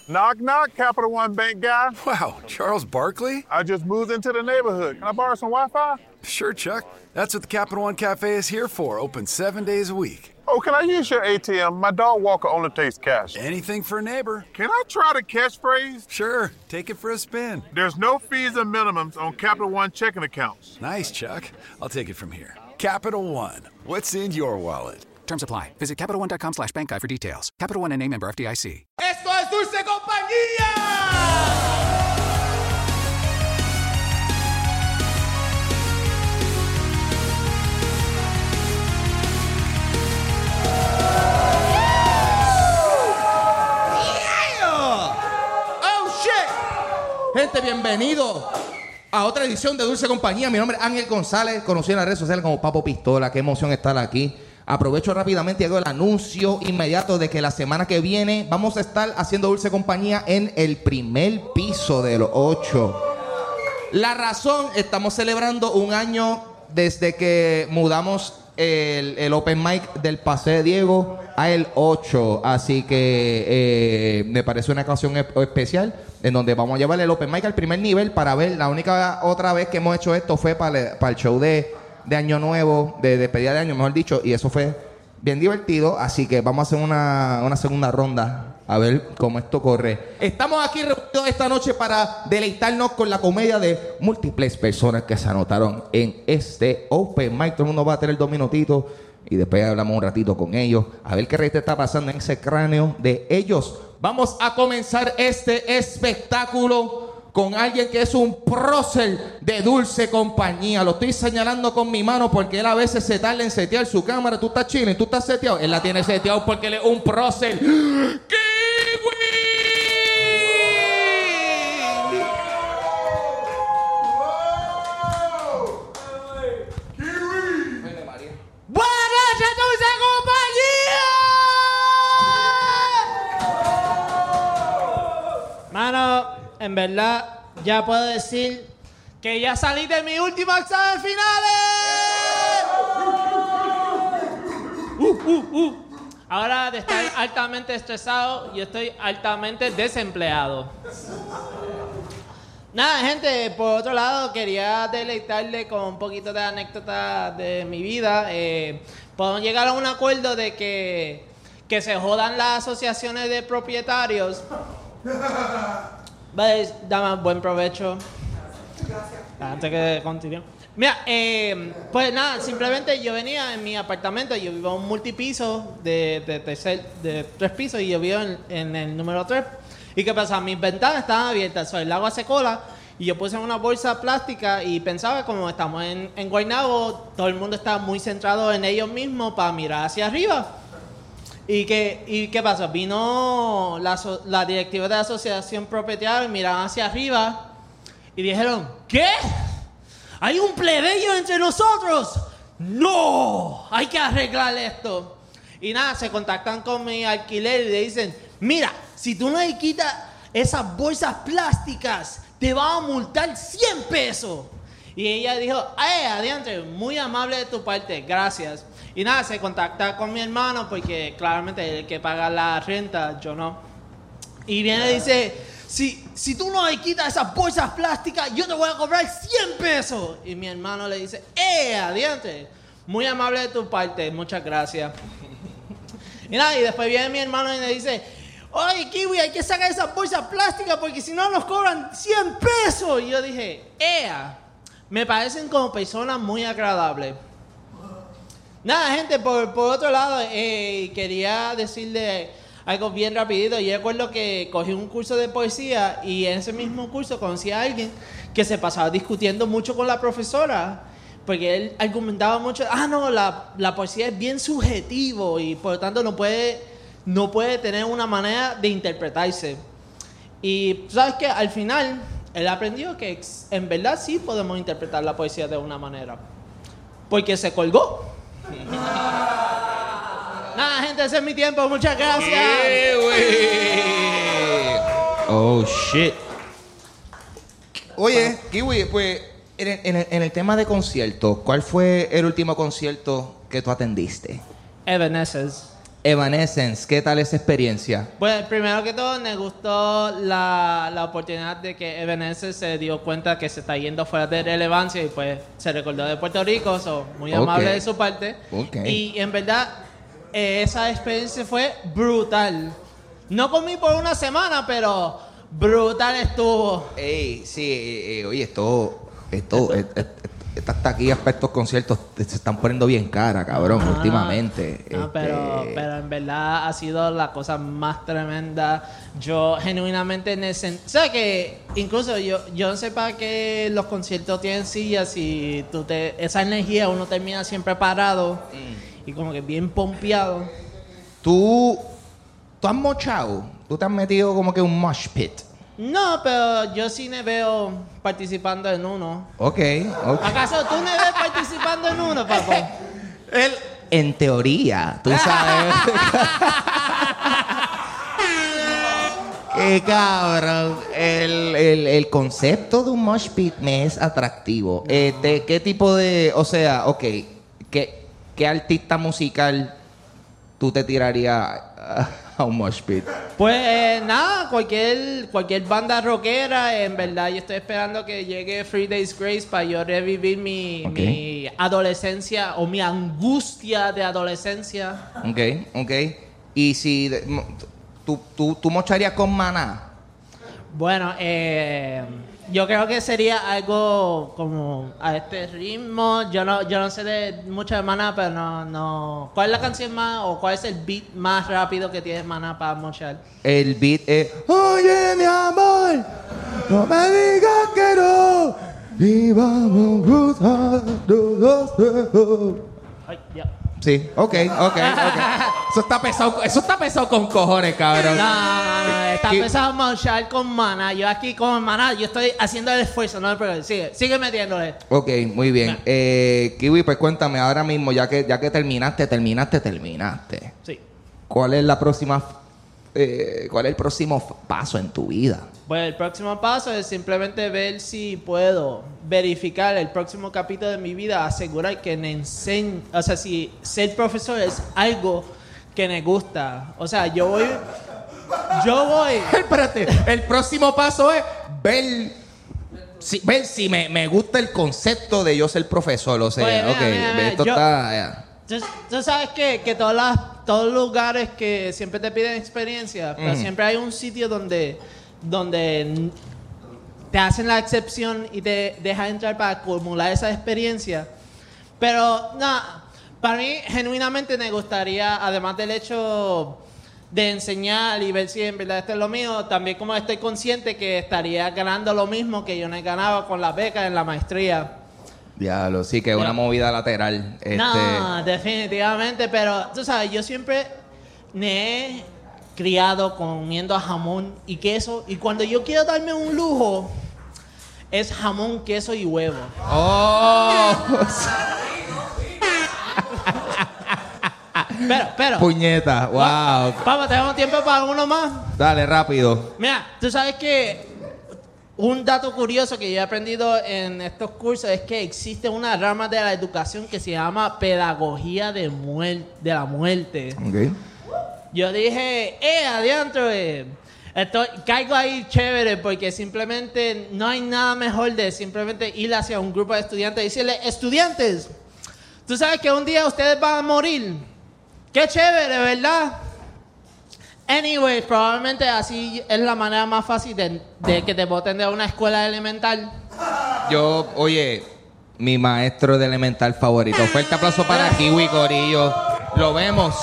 Knock, knock, Capital One Bank guy. Wow, Charles Barkley? I just moved into the neighborhood. Can I borrow some Wi-Fi? Sure, Chuck. That's what the Capital One Cafe is here for, open 7 days a week. Oh, can I use your ATM? My dog Walker only takes cash. Anything for a neighbor. Can I try the catchphrase? Sure, take it for a spin. There's no fees or minimums on Capital One checking accounts. Nice, Chuck. I'll take it from here. Capital One. What's in your wallet? Terms apply. Visit CapitalOne.com/bankguide for details. Capital One and a member FDIC. ¡Esto es Dulce Compañía! Gente, bienvenido a otra edición de Dulce Compañía. Mi nombre es Ángel González, conocido en las redes sociales como Papo Pistola. Qué emoción estar aquí. Aprovecho rápidamente y hago el anuncio inmediato de que la semana que viene vamos a estar haciendo Dulce Compañía en el primer piso de los 8. La razón, estamos celebrando un año desde que mudamos el open mic del Paseo de Diego a el 8. Así que me parece una ocasión especial en donde vamos a llevar el open mic al primer nivel para ver. La única otra vez que hemos hecho esto fue para el show de Año Nuevo, de despedida de año, mejor dicho, y eso fue bien divertido. Así que vamos a hacer una segunda ronda a ver cómo esto corre. Estamos aquí reunidos esta noche para deleitarnos con la comedia de múltiples personas que se anotaron en este open mic. Todo el mundo va a tener 2 minutitos y después hablamos un ratito con ellos a ver qué rey está pasando en ese cráneo de ellos. Vamos a comenzar este espectáculo con alguien que es un prócer de Dulce Compañía. Lo estoy señalando con mi mano porque él a veces se tarda en setear su cámara. Tú estás chilling, tú estás seteado. Él la tiene seteado porque él es un prócer. ¡Kiwi! ¡Buenas noches, Dulce Compañía! Mano, en verdad, ya puedo decir que ya salí de mi último examen finales. Ahora de estar altamente estresado, yo estoy altamente desempleado. Nada, gente, por otro lado, quería deleitarle con un poquito de anécdota de mi vida. Podemos llegar a un acuerdo de que se jodan las asociaciones de propietarios. Dame buen provecho. Gracias. Antes que continúe. Mira, pues nada, simplemente yo venía en mi apartamento. Yo vivo en un multipiso de 3 pisos y yo vivo en el número 3. ¿Y qué pasa? Mis ventanas estaban abiertas, el agua se cola y yo puse una bolsa plástica y pensaba que como estamos en Guaynabo, todo el mundo está muy centrado en ellos mismos para mirar hacia arriba. ¿Y qué pasa? Vino la directiva de la asociación propietaria y miraron hacia arriba y dijeron, ¿qué? ¿Hay un plebeyo entre nosotros? ¡No! Hay que arreglar esto. Y nada, se contactan con mi alquiler y le dicen, mira, si tú no le quitas esas bolsas plásticas, te van a multar 100 pesos. Y ella dijo, adiante, muy amable de tu parte, gracias. Y nada, se contacta con mi hermano porque claramente él es el que paga la renta, yo no. Y viene y dice, si tú no le quitas esas bolsas plásticas, yo te voy a cobrar 100 pesos. Y mi hermano le dice, adiante, muy amable de tu parte, muchas gracias. Y nada, y después viene mi hermano y le dice, oye, Kiwi, hay que sacar esas bolsas plásticas porque si no nos cobran 100 pesos. Y yo dije, me parecen como personas muy agradables. Nada, gente, por otro lado, quería decirle algo bien rapidito. Yo recuerdo que cogí un curso de poesía y en ese mismo curso conocí a alguien que se pasaba discutiendo mucho con la profesora. Porque él argumentaba mucho, no, la poesía es bien subjetivo y por lo tanto no puede tener una manera de interpretarse. Y ¿sabes qué? Al final, él aprendió que en verdad sí podemos interpretar la poesía de una manera. Porque se colgó. Nada, gente, ese es mi tiempo. Muchas gracias. Oh, shit. Oye, Kiwi, pues, en el tema de conciertos, ¿cuál fue el último concierto que tú atendiste? Evanescence. Evanescence, ¿qué tal esa experiencia? Pues primero que todo me gustó la oportunidad de que Evanescence se dio cuenta que se está yendo fuera de relevancia y pues se recordó de Puerto Rico, muy amable de su parte. Y en verdad esa experiencia fue brutal. No comí por una semana, pero brutal estuvo. Oye, estas taquillas para estos conciertos se están poniendo bien cara, cabrón, últimamente. Pero en verdad ha sido la cosa más tremenda. Yo genuinamente o sea que incluso yo no sé para qué los conciertos tienen sillas y esa energía uno termina siempre parado y como que bien pompeado. ¿Tú has mochado? ¿Tú te has metido como que un mosh pit? No, pero yo sí me veo participando en uno. Ok. ¿Acaso tú me ves participando en uno, papá? En teoría, tú sabes. Qué cabrón. El concepto de un mosh pit me es atractivo. ¿Qué tipo de... O sea, ¿qué artista musical tú te tirarías a un mosh pit? Pues nada, cualquier banda rockera. En verdad yo estoy esperando que llegue Free Days Grace para yo revivir mi adolescencia o mi angustia de adolescencia. Ok. Y si tú mocharías con Maná. Bueno, yo creo que sería algo como a este ritmo. Yo no sé de mucho de Maná, pero no. ¿Cuál es la canción más o cuál es el beat más rápido que tiene Maná para mochar? El beat es oye mi amor, no me digas que no y vamos a Ay, ya. Sí, ok. Eso está pesado con cojones, cabrón. No, está pesado a mochar con Maná. Yo aquí con Maná, yo estoy haciendo el esfuerzo, no el problema. Sigue metiéndole. Ok, muy bien. Kiwi, pues cuéntame ahora mismo, ya que terminaste. Sí. ¿Cuál es el próximo paso en tu vida? Pues el próximo paso es simplemente ver si puedo verificar el próximo capítulo de mi vida, asegurar que me enseñe, o sea, si ser profesor es algo que me gusta. O sea, yo voy. Espérate, el próximo paso es ver si me gusta el concepto de yo ser profesor. O sea, pues, mira, esto está... Tú sabes que todos los lugares que siempre te piden experiencia, pero siempre hay un sitio donde te hacen la excepción y te dejan entrar para acumular esa experiencia. Pero nada, para mí genuinamente me gustaría, además del hecho de enseñar y ver si en verdad esto es lo mío, también como estoy consciente que estaría ganando lo mismo que yo no ganaba con la beca en la maestría. Diablo, sí, que es una movida lateral. No, definitivamente, pero tú sabes, yo siempre me he criado comiendo jamón y queso, y cuando yo quiero darme un lujo, es jamón, queso y huevo. ¡Oh! Pero. Puñeta, wow. Papá, ¿tenemos tiempo para uno más? Dale, rápido. Mira, tú sabes que un dato curioso que yo he aprendido en estos cursos es que existe una rama de la educación que se llama pedagogía de la muerte. Okay. Yo dije, adiantro, caigo ahí chévere porque simplemente no hay nada mejor de simplemente ir hacia un grupo de estudiantes y decirle, estudiantes, tú sabes que un día ustedes van a morir. Qué chévere, ¿verdad? Anyway, probablemente así es la manera más fácil de que te boten de una escuela elemental. Oye, mi maestro de elemental favorito. Fuerte aplauso para Kiwi, corillo. Lo vemos.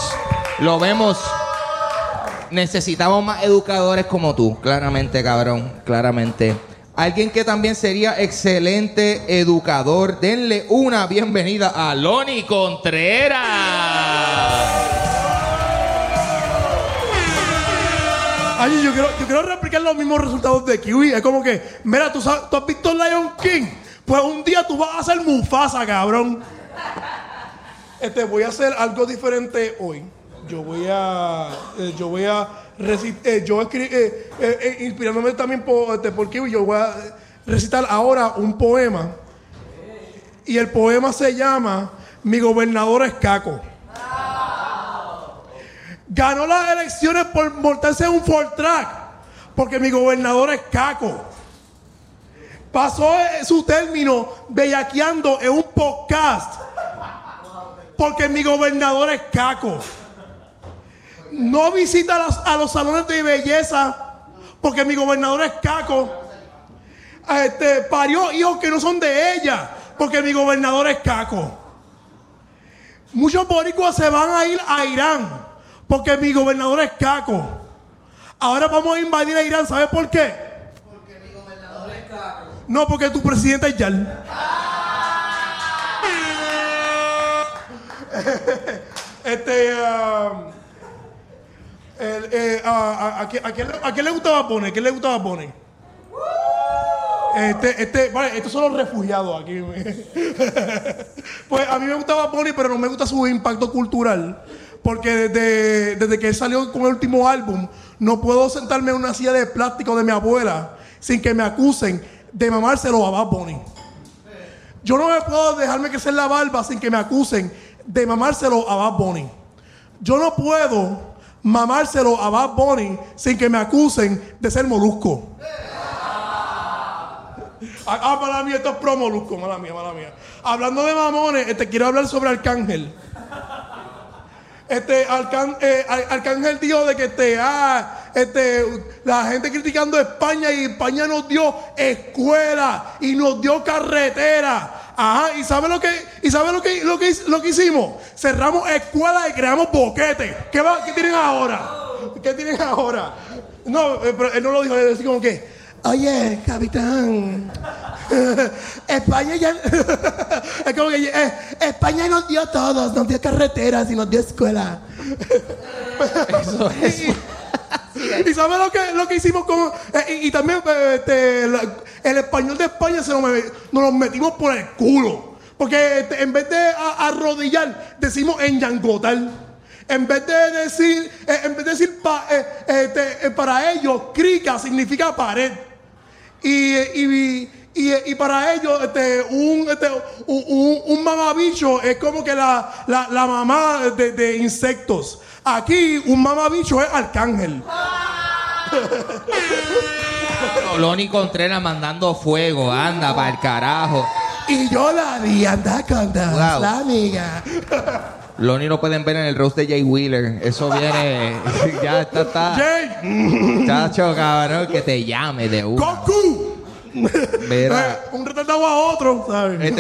Necesitamos más educadores como tú. Claramente, cabrón. Claramente. Alguien que también sería excelente educador. Denle una bienvenida a Loni Contreras. Ay, yo quiero replicar los mismos resultados de Kiwi. Es como que, mira, ¿tú has visto Lion King? Pues un día tú vas a ser Mufasa, cabrón. Voy a hacer algo diferente hoy. Yo voy a recitar, inspirándome también por Kiwi, yo voy a recitar ahora un poema. Y el poema se llama Mi gobernador es Caco. ganó las elecciones por montarse en un Ford Track, porque mi gobernador es caco. Pasó su término bellaqueando en un podcast, porque mi gobernador es caco. No visita a los salones de belleza, porque mi gobernador es caco. Parió hijos que no son de ella, porque mi gobernador es caco. Muchos boricuas se van a ir a Irán, porque mi gobernador es caco. Ahora vamos a invadir a Irán, ¿sabes por qué? Porque mi gobernador es caco. No, porque tu presidente es Yal. ¿A quién le gustaba poner? ¿Quién le gustaba poner? Vale, estos son los refugiados aquí. Pues a mí me gustaba Bunny, pero no me gusta su impacto cultural. Porque desde que él salió con el último álbum, no puedo sentarme en una silla de plástico de mi abuela sin que me acusen de mamárselo a Bad Bunny. Yo no me puedo dejarme crecer la barba sin que me acusen de mamárselo a Bad Bunny. Yo no puedo mamárselo a Bad Bunny sin que me acusen de ser molusco. Mala mía, esto es pro molusco, mala mía. Hablando de mamones, quiero hablar sobre Arcángel. Arcángel dijo de que la gente criticando a España, y España nos dio escuela y nos dio carretera. Ajá, ¿y sabe lo que hicimos? Cerramos escuelas y creamos boquetes. ¿Qué tienen ahora? No, pero él no lo dijo, él decía como que, oye, capitán, España ya es como que España nos dio todo, nos dio carreteras y nos dio escuela. Eso es. ¿Y sabes lo que hicimos con y también el español de España nos lo metimos por el culo? Porque en vez de arrodillar, decimos enyangotar. En vez de decir para ellos, crica significa pared. Y para ellos, un mamabicho es como que la mamá de insectos. Aquí, un mamabicho es Arcángel. Lonnie Contreras mandando fuego, anda para el carajo. Y yo la vi andar con Wow. la amiga. Lonnie lo pueden ver en el roast de Jay Wheeler. Eso viene. Ya está. Jay, Chacho, cabrón, que te llame de uno. Goku. Mira. Un retardado a otro, ¿sabes?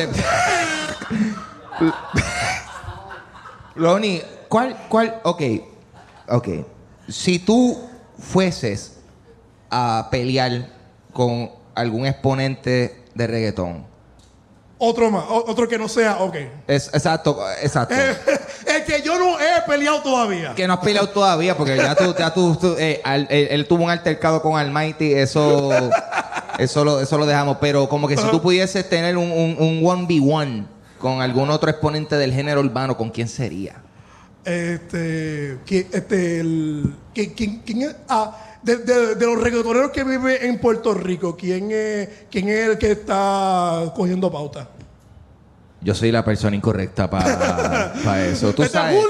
Lonnie, ¿cuál? Ok. Si tú fueses a pelear con algún exponente de reggaetón. Otro más, otro que no sea, ok. Exacto. Es que yo no he peleado todavía. Que no has peleado todavía, porque él tuvo un altercado con Almighty, eso lo dejamos. Pero como que si tú pudieses tener un 1v1 con algún otro exponente del género urbano, ¿con quién sería? ¿Quién es? De los reggaetoneros que viven en Puerto Rico, ¿quién es el que está cogiendo pauta? Yo soy la persona incorrecta para eso. Tú sabes.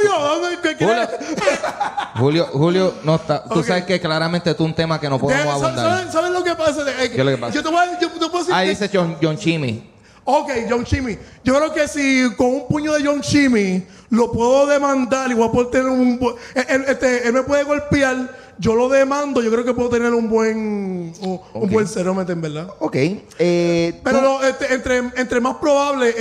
Julio no está. Tú sabes que claramente tú un tema que no podemos abundar. ¿Sabes lo que pasa? ¿Qué es lo que pasa? Yo te puedo decir. Ahí dice John Chimmy. Ok, John Chimmy. Yo creo que si con un puño de John Chimmy lo puedo demandar y voy a poder tener él me puede golpear, yo lo demando, yo creo que puedo tener un buen settlement, en verdad. Ok. Pero entre más probable,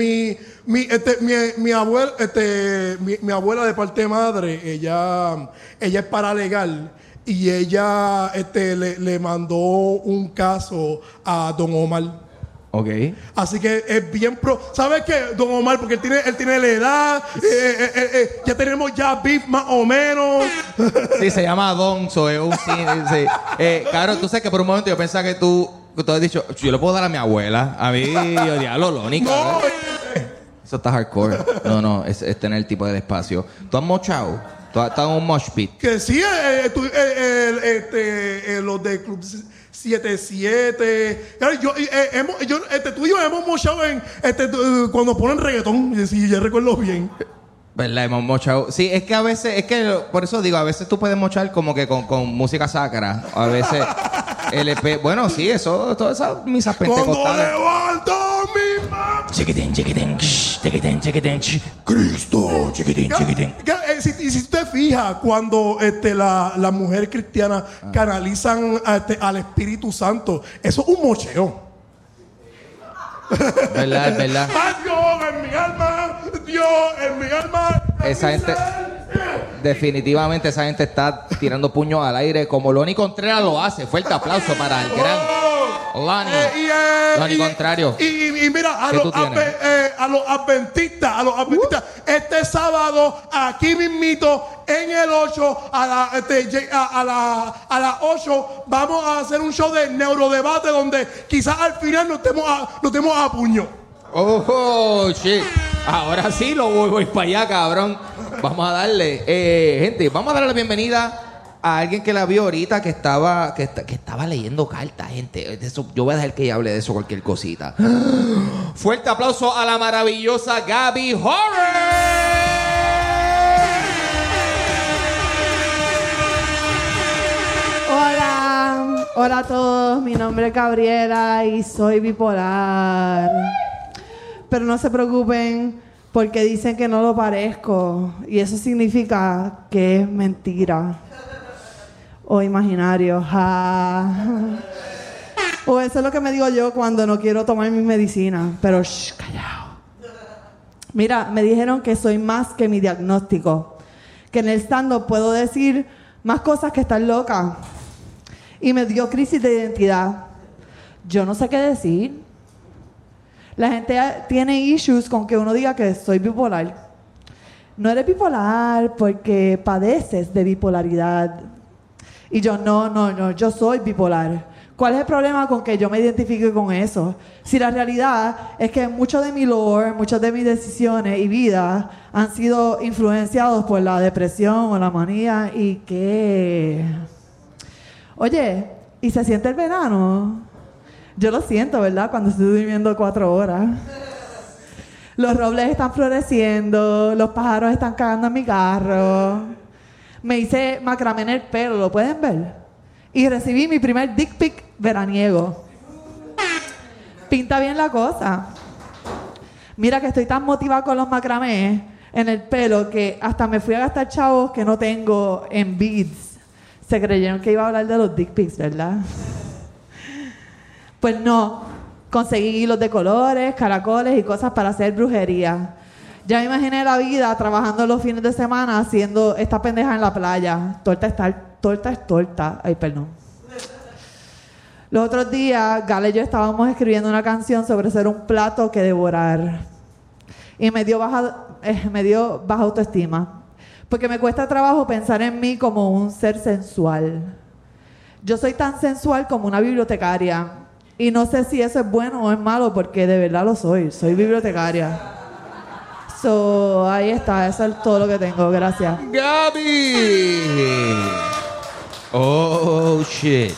mi abuela, mi abuela de parte de madre, ella es paralegal. Y ella le mandó un caso a Don Omar. Ok. Así que es bien ¿Sabes qué? Don Omar, porque él tiene la edad, ya tenemos ya beef más o menos. Sí, se llama Don, so es un sí. Claro, tú sabes que por un momento yo pensaba que tú has dicho, yo le puedo dar a mi abuela. A mí, yo diablo, Lonnie, No, eso está hardcore. No, es tener el tipo de espacio. ¿Tú has mochado? ¿Tú has estado en un mosh pit? que sí, los de Club 77. Claro, tú y yo hemos mochado cuando ponen reggaetón, si yo recuerdo bien. ¿Verdad? Hemos mochado. Sí, es que a veces, por eso digo, a veces tú puedes mochar como que con música sacra. A veces LP. Bueno, sí, todas esas misas Cuando pentecostales. levanto mi mano. Chiquitín, chiquitín, chiquitín, chiquitín, Cristo, chiquitín, chiquitín. Y si tú te fijas, cuando la mujer cristiana canalizan al Espíritu Santo, eso es un mocheo. ¿Verdad? Es verdad. ¡Ah, Dios en mi alma! ¡Dios en mi alma! Esa gente, definitivamente esa gente está tirando puños al aire como Lonnie Contreras lo hace. Fuerte aplauso para el gran Lonnie. Lonnie Contrario. Y mira, a ¿Qué los, tú tienes? a los adventistas, este sábado, aquí mismito, en el 8, a las 8, vamos a hacer un show de neurodebate donde quizás al final nos demos a puño. Oh, shit. Ahora sí voy para allá, cabrón. Vamos a darle. Gente, vamos a darle la bienvenida a alguien que la vio ahorita que estaba leyendo cartas, gente. De eso, yo voy a dejar que ella hable de eso, cualquier cosita. Fuerte aplauso a la maravillosa Gaby Horror. Hola a todos, mi nombre es Gabriela y soy bipolar. Pero no se preocupen porque dicen que no lo parezco y eso significa que es mentira o imaginario. O eso es lo que me digo yo cuando no quiero tomar mi medicina. Pero callao. Mira, me dijeron que soy más que mi diagnóstico, que en el stand-up puedo decir más cosas que estar loca. Y me dio crisis de identidad. Yo no sé qué decir. La gente tiene issues con que uno diga que soy bipolar. No eres bipolar porque padeces de bipolaridad. Y yo, no, yo soy bipolar. ¿Cuál es el problema con que yo me identifique con eso? Si la realidad es que mucho de mi lore, muchas de mis decisiones y vida han sido influenciados por la depresión o la manía y que... Oye, ¿y se siente el verano? Yo lo siento, ¿verdad? Cuando estoy durmiendo 4 horas. Los robles están floreciendo, los pájaros están cagando en mi carro. Me hice macramé en el pelo, ¿lo pueden ver? Y recibí mi primer dick pic veraniego. Pinta bien la cosa. Mira que estoy tan motivada con los macramés en el pelo que hasta me fui a gastar chavos que no tengo en beads. Se creyeron que iba a hablar de los dick pics, ¿verdad? Pues no. Conseguí hilos de colores, caracoles y cosas para hacer brujería. Ya me imaginé la vida trabajando los fines de semana haciendo esta pendeja en la playa. Torta es torta. Ay, perdón. Los otros días, Gale y yo estábamos escribiendo una canción sobre ser un plato que devorar. Y me dio baja autoestima. Porque me cuesta trabajo pensar en mí como un ser sensual. Yo soy tan sensual como una bibliotecaria. Y no sé si eso es bueno o es malo, porque de verdad lo soy. Soy bibliotecaria. Ahí está. Eso es todo lo que tengo. Gracias. Gaby. Oh, shit.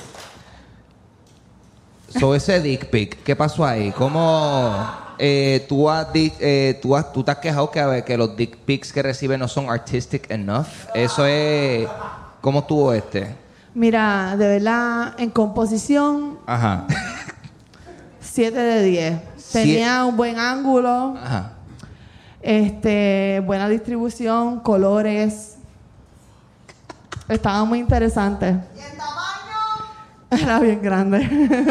Ese dick pic, ¿qué pasó ahí? ¿Cómo...? Tú te has quejado que los dick pics que reciben no son artistic enough. Eso es... ¿Cómo estuvo este? Mira, de verdad, en composición... Ajá. 7 de 10. Tenía un buen ángulo. Ajá. Buena distribución, colores. Estaba muy interesante. ¿Y el tamaño? Era bien grande.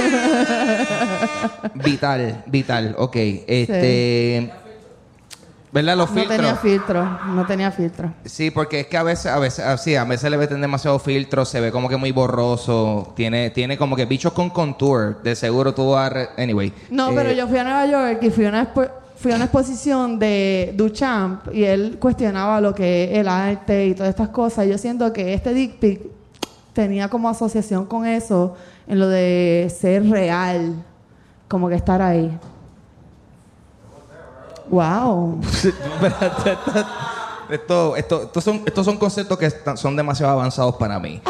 Vital, ok. Sí. ¿Verdad? Los filtros. No tenía filtro. Sí, porque es que a veces le meten demasiado filtro, se ve como que muy borroso, tiene como que bichos con contour, de seguro tú vas anyway. No, pero yo fui a Nueva York y fui a una exposición de Duchamp y él cuestionaba lo que es el arte y todas estas cosas. Yo siento que este dick pic tenía como asociación con eso en lo de ser real, como que estar ahí. Wow. Estos son conceptos que son demasiado avanzados para mí.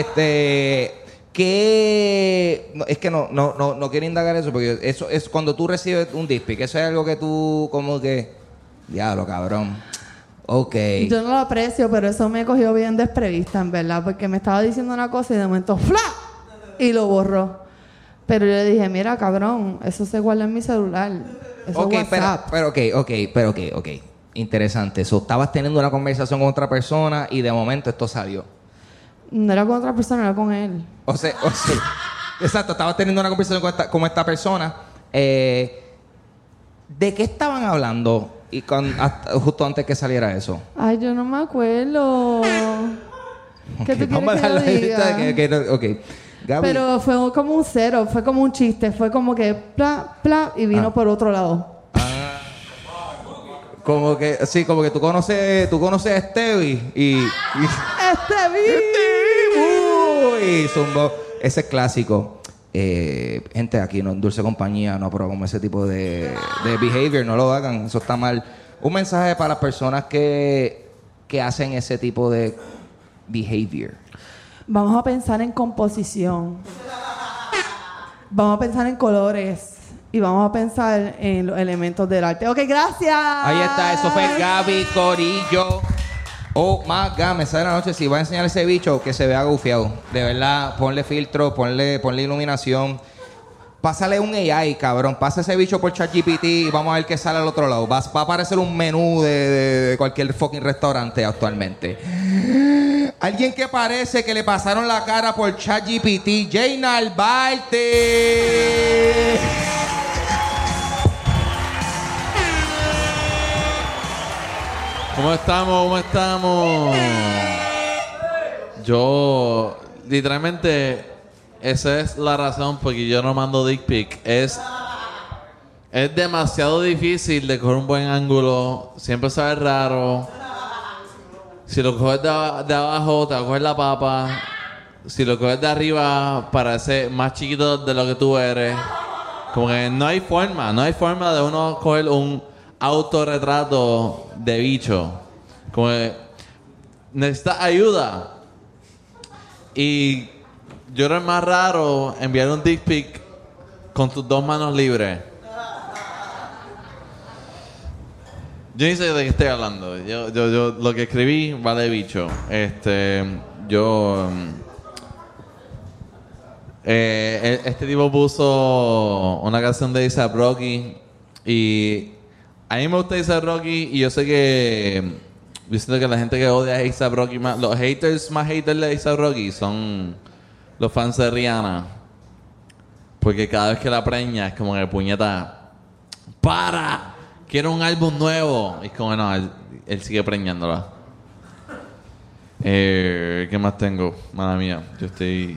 ¿Qué? No, es que no quiero indagar eso, porque eso es cuando tú recibes un dick pic. Eso es algo que tú como que... Diablo, cabrón. Ok. Yo no lo aprecio, pero eso me cogió bien desprevista, en verdad, porque me estaba diciendo una cosa y de momento ¡fla! Y lo borró. Pero yo le dije, mira, cabrón, eso se guarda en mi celular. Eso Ok, es WhatsApp. pero ok. Interesante. So, estabas teniendo una conversación con otra persona y de momento esto salió. No era con otra persona, era con él. O sea, exacto, estabas teniendo una conversación con esta persona. ¿De qué estaban hablando justo antes que saliera eso? Ay, yo no me acuerdo. ¿Qué tú Vamos a quieres que yo darle diga? ok. Gaby. Pero fue como un cero, fue como un chiste, fue como que pla, pla, y vino por otro lado. Como que tú conoces a Stevie y uy, zumbó. Ese es clásico. Gente, aquí en Dulce Compañía no aprobamos ese tipo de behavior, no lo hagan, eso está mal. Un mensaje para las personas que hacen ese tipo de behavior. Vamos a pensar en composición. Vamos a pensar en colores. Y vamos a pensar en los elementos del arte. Ok, gracias. Ahí está, eso fue Gaby Corillo. Oh my God, me sale la noche. Si va a enseñar ese bicho, que se vea gufiado. De verdad, ponle filtro, ponle iluminación. Pásale un AI, cabrón. Pasa ese bicho por ChatGPT y vamos a ver qué sale al otro lado. Va a aparecer un menú de cualquier fucking restaurante actualmente. Alguien que parece que le pasaron la cara por ChatGPT. Jane Albarte. ¿Cómo estamos? Yo, literalmente, esa es la razón por que yo no mando dick pic. Es demasiado difícil de coger un buen ángulo. Siempre sabe raro. Si lo coges de abajo, te va a coger la papa. Si lo coges de arriba, parece más chiquito de lo que tú eres. Como que no hay forma de uno coger un autorretrato de bicho. Como que necesitas ayuda. Y yo creo que es más raro enviar un dick pic con tus dos manos libres. Yo ni sé de qué estoy hablando. Yo lo que escribí vale bicho. Este tipo puso una canción de A$AP Rocky y a mí me gusta A$AP Rocky y yo sé que la gente que odia a A$AP Rocky más, los haters de A$AP Rocky son los fans de Rihanna, porque cada vez que la preña es como que puñeta, para, quiero un álbum nuevo, y es como no, él sigue preñándola. ¿Qué más tengo? Mala mía, yo estoy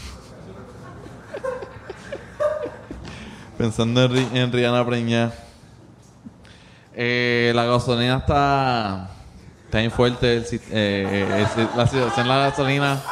pensando en Rihanna preñada. La gasolina está bien fuerte. La situación de la gasolina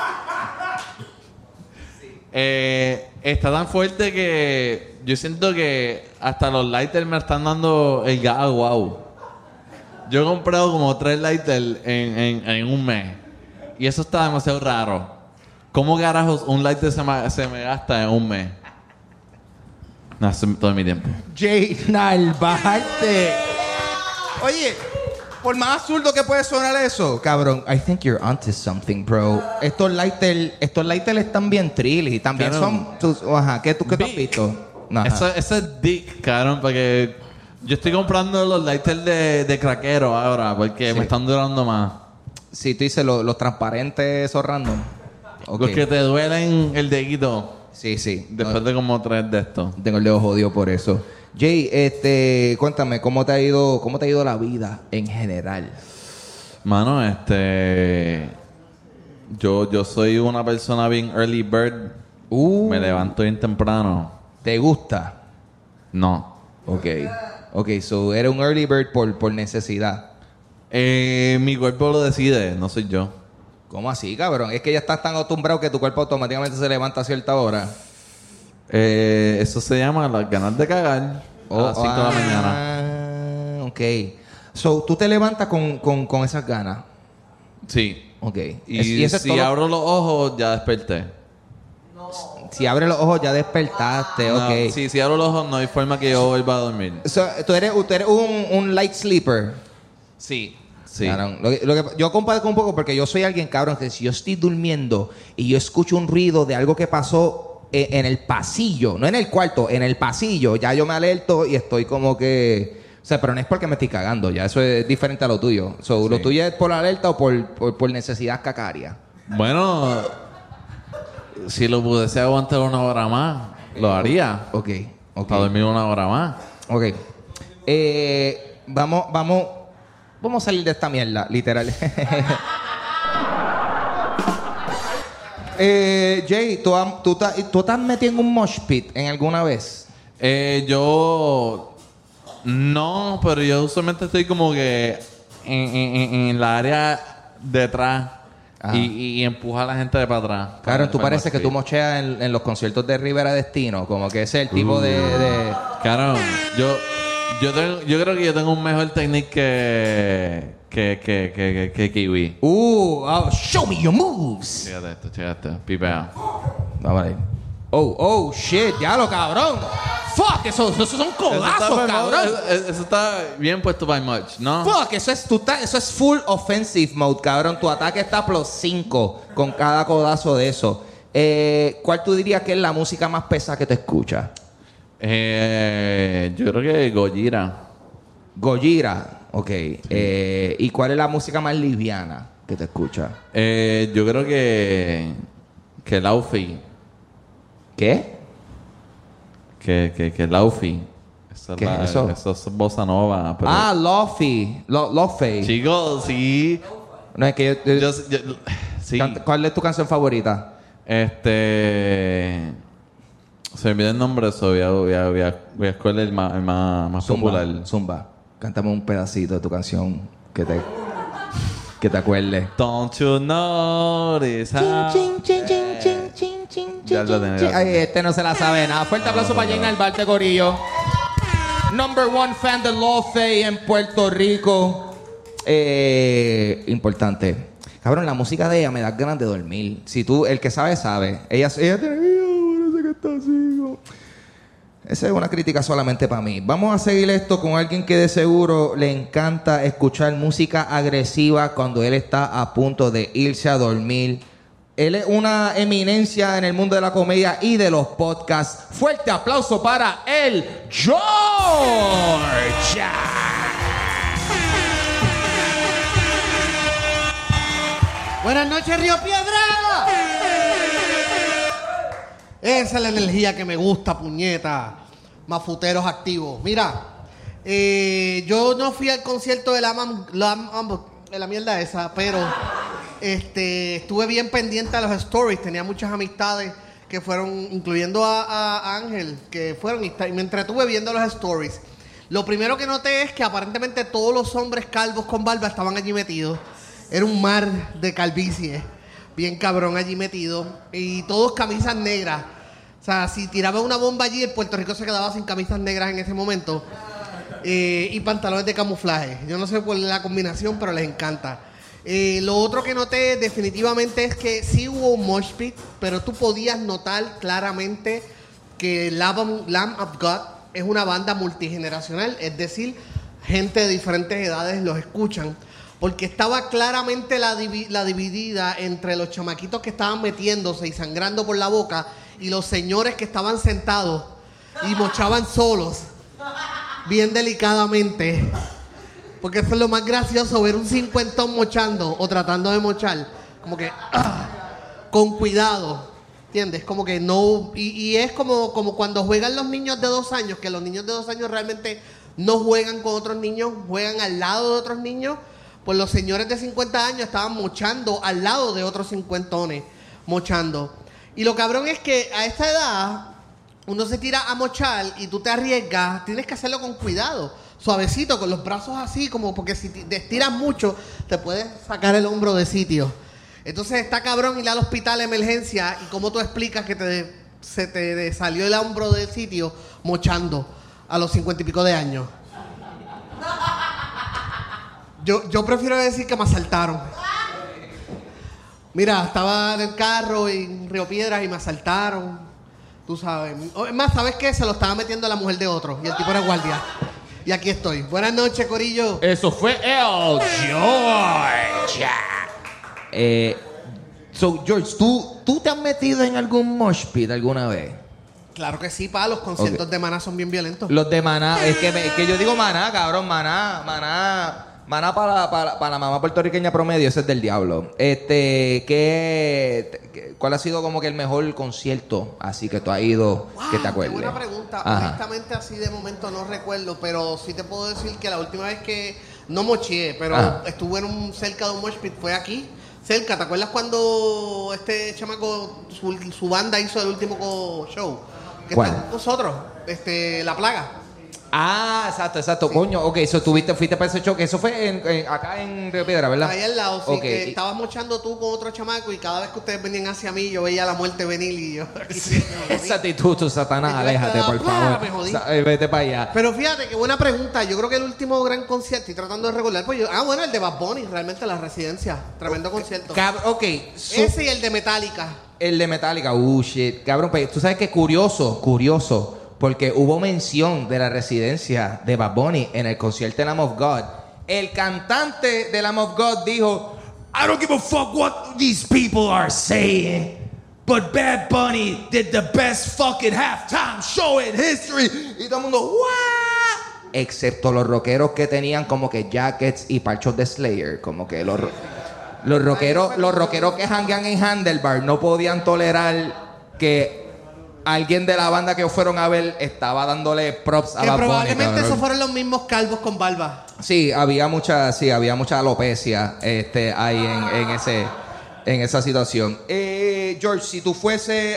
está tan fuerte que yo siento que hasta los lighters me están dando el gas. Wow. Yo he comprado como 3 lighters en un mes. Y eso está demasiado raro. ¿Cómo carajos un lighter se me gasta en un mes? No, es todo mi tiempo. Jane Albarte. Oye, por más absurdo que puede sonar eso, cabrón, I think you're onto something, bro. Estos lighters están bien trilly. También cabrón, son... Ajá, ¿qué tú has visto? Eso es dick, cabrón, porque yo estoy comprando los lighters de craquero ahora, porque me están durando más. Sí, tú dices los transparentes, esos random. Okay. Los que te duelen el dedito. Sí. Después de como 3 de estos. Tengo el dedo jodido por eso. Jay, cuéntame, ¿cómo te ha ido la vida en general? Mano, yo soy una persona bien early bird. Me levanto bien temprano. ¿Te gusta? No. Ok, so eres un early bird por necesidad. Mi cuerpo lo decide, no soy yo. ¿Cómo así, cabrón? Es que ya estás tan acostumbrado que tu cuerpo automáticamente se levanta a cierta hora. Eso se llama las ganas de cagar a las 5 de la mañana. Ok. So, ¿tú te levantas con esas ganas? Sí. Ok. Y si abro los ojos, ya desperté. Si abres los ojos, ya despertaste. No, ok. si abro los ojos, no hay forma que yo vuelva a dormir. So, ¿tú eres un light sleeper? Sí. Sí. Cabrón. Yo comparto un poco porque yo soy alguien, cabrón, que si yo estoy durmiendo y yo escucho un ruido de algo que pasó en el pasillo, no en el cuarto, en el pasillo, ya yo me alerto y estoy como que... O sea, pero no es porque me estoy cagando, ya eso es diferente a lo tuyo. So, Sí. ¿Lo tuyo es por alerta o por necesidad cacaria? Bueno, si lo pudiese aguantar 1 hora más, lo haría. Ok. Para dormir 1 hora más. Ok. Vamos a salir de esta mierda, literal. Jay, ¿tú estás metido en un mosh pit en alguna vez? Yo... No, pero yo usualmente estoy como que en la área detrás y empuja a la gente de para atrás. Claro, tú Para parece que tú mosh mocheas en los conciertos de Rivera Destino, como que ese es el tipo de... pit. Claro, yo creo que yo tengo un mejor técnica que Kiwi. Show me your moves. Chécate esto, pipea. Vamos ahí. Oh, shit, ya lo cabrón. Fuck, esos son codazos, cabrón. Eso está bien puesto by much, ¿no? Fuck, eso es full offensive mode, cabrón. Tu ataque está +5 con cada codazo de eso. ¿Cuál tú dirías que es la música más pesada que te escuchas? Yo creo que Gojira. Gojira, ok. ¿Y cuál es la música más liviana que te escuchas? Yo creo que Laufi. ¿Qué? Que Laufi. ¿Qué es eso? Eso es bossa nova. Pero... Lofi. Lofi. Chicos, sí. No, es que yo sí. ¿Cuál es tu canción favorita? Se me olvidó el nombre de eso. Voy a escoger el más popular. Zumba. Cántame un pedacito de tu canción que te acuerdes. Don't you notice how... Ya lo tenía. Ay, este no se la sabe nada. Fuerte aplauso para Jane Albarte Corillo. Number 1 fan de Lofe en Puerto Rico. Importante. Cabrón, la música de ella me da ganas de dormir. Si tú, el que sabe, sabe. Ella tiene... parece que está así. Esa es una crítica solamente para mí. Vamos a seguir esto con alguien que de seguro le encanta escuchar música agresiva cuando él está a punto de irse a dormir. Él es una eminencia en el mundo de la comedia y de los podcasts. Fuerte aplauso para el George. Buenas noches, Río Piedra. Esa es la energía que me gusta, puñeta. Mafuteros activos. Mira, yo no fui al concierto de la mierda esa, pero estuve bien pendiente a los stories. Tenía muchas amistades que fueron, incluyendo a Ángel, que fueron y me entretuve viendo los stories. Lo primero que noté es que aparentemente todos los hombres calvos con barba estaban allí metidos. Era un mar de calvicie, bien cabrón allí metido. Y todos camisas negras. O sea, si tiraba una bomba allí, el Puerto Rico se quedaba sin camisas negras en ese momento. Y pantalones de camuflaje. Yo no sé cuál es la combinación, pero les encanta. Lo otro que noté definitivamente es que sí hubo un mosh pit, pero tú podías notar claramente que Lamb of God es una banda multigeneracional. Es decir, gente de diferentes edades los escuchan. Porque estaba claramente la dividida entre los chamaquitos que estaban metiéndose y sangrando por la boca y los señores que estaban sentados y mochaban solos, bien delicadamente. Porque eso es lo más gracioso, ver un cincuentón mochando o tratando de mochar. Como que, con cuidado, ¿entiendes? Como que no... Y es como cuando juegan los niños de 2 años, que los niños de 2 años realmente no juegan con otros niños, juegan al lado de otros niños. Pues los señores de 50 años estaban mochando al lado de otros cincuentones, mochando. Y lo cabrón es que a esta edad uno se tira a mochar y tú te arriesgas, tienes que hacerlo con cuidado, suavecito, con los brazos así, como porque si te estiras mucho te puedes sacar el hombro de sitio. Entonces está cabrón ir al hospital de emergencia y cómo tú explicas que se te salió el hombro de sitio mochando a los 50 y pico de años. Yo prefiero decir que me asaltaron. Mira, estaba en el carro en Río Piedras y me asaltaron. Tú sabes. Es más, ¿sabes qué? Se lo estaba metiendo a la mujer de otro y el tipo era guardia. Y aquí estoy. Buenas noches, corillo. Eso fue el George. George, ¿tú te has metido en algún mosh pit alguna vez? Claro que sí, los conciertos de Maná son bien violentos. Los de Maná, es que yo digo Maná, cabrón, Maná para la mamá puertorriqueña promedio, ese es del diablo. ¿Cuál ha sido como que el mejor concierto así que tú has ido, que te acuerdes? Qué buena pregunta. Ajá. Honestamente, así de momento no recuerdo, pero sí te puedo decir que la última vez que no mocheé, pero estuve cerca de un mosh pit fue aquí. Cerca, ¿te acuerdas cuando este chamaco, su banda hizo el último show? Que ¿Cuál? está con nosotros, La Plaga. Ah, exacto. Sí. Coño, ok, fuiste para ese show, que eso fue acá en Río Piedra, ¿verdad? Ahí al lado, sí, okay. que estabas mochando tú con otro chamaco y cada vez que ustedes venían hacia mí, yo veía la muerte venir y yo... Esa actitud, tu Satanás, aléjate, por favor. Me jodí. Vete para allá. Pero fíjate, qué buena pregunta. Yo creo que el último gran concierto, estoy tratando de recordar, pues bueno, el de Bad Bunny, realmente la Residencia. Tremendo concierto. Ese y el de Metallica. El de Metallica, shit. Cabrón, pues tú sabes que curioso, porque hubo mención de la Residencia de Bad Bunny en el concierto de Lamb of God. El cantante de Lamb of God dijo, I don't give a fuck what these people are saying, but Bad Bunny did the best fucking halftime show in history. Y todo el mundo, what? Excepto los rockeros que tenían como que jackets y parchos de Slayer, como que los rockeros que janguean en Handlebar no podían tolerar que alguien de la banda que fueron a ver estaba dándole props a Bad Bunny. Probablemente esos fueron los mismos calvos con barba. Sí, había mucha alopecia ahí en esa situación. George, si tú fuese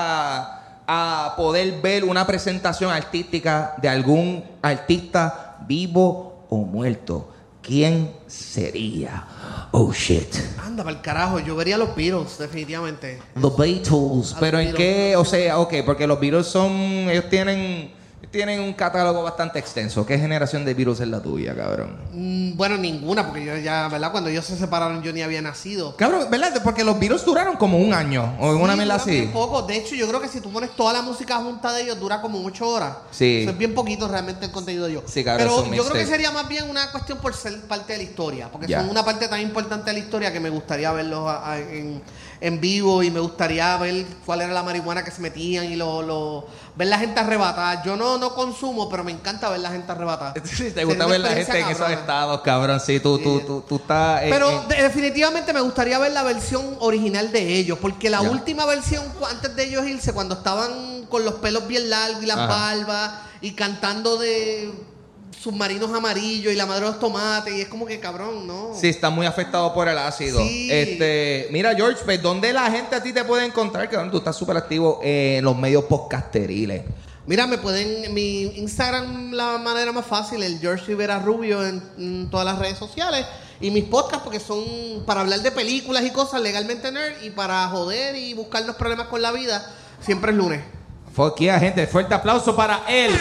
a poder ver una presentación artística de algún artista vivo o muerto, ¿quién sería? Oh, shit. Anda, para el carajo. Yo vería a los Beatles, definitivamente. Los Beatles. ¿Pero en qué? O sea, porque los Beatles ellos tienen un catálogo bastante extenso. ¿Qué generación de Beatles es la tuya, cabrón? Bueno, ninguna, porque yo ya, ¿verdad? Cuando ellos se separaron yo ni había nacido. Cabrón, ¿verdad? Porque los Beatles duraron como un año o una mierda así. Bien poco. De hecho, yo creo que si tú pones toda la música junta de ellos, dura como 8 horas. Sí. Eso es bien poquito realmente el contenido de ellos. Sí, cabrón. Pero yo creo que sería más bien una cuestión por ser parte de la historia. Porque son una parte tan importante de la historia que me gustaría verlos en vivo y me gustaría ver cuál era la marihuana que se metían y ver la gente arrebatada. Yo no consumo, pero me encanta ver la gente arrebatada. Sí, te gusta ver la gente en esos estados, cabrón. Sí, tú estás... Pero definitivamente me gustaría ver la versión original de ellos, porque la última versión, antes de ellos irse, cuando estaban con los pelos bien largos y las barbas y cantando de submarinos amarillos y la madre de los tomates, y es como que cabrón, ¿no? Sí, está muy afectado por el ácido. Sí. Mira, George, pues, ¿dónde la gente a ti te puede encontrar? Que tú estás súper activo en los medios podcasteriles. Mira, en mi Instagram la manera más fácil, el George Rivera Rubio en todas las redes sociales, y mis podcasts porque son para hablar de películas y cosas legalmente nerd, y para joder y buscar los problemas con la vida, siempre es lunes. Fuck yeah, gente. Fuerte aplauso para el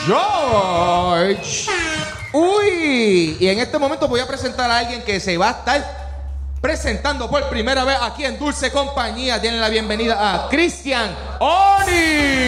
George. Uy, y en este momento voy a presentar a alguien que se va a estar presentando por primera vez aquí en Dulce Compañía. Tienen la bienvenida a Cristian Onyx.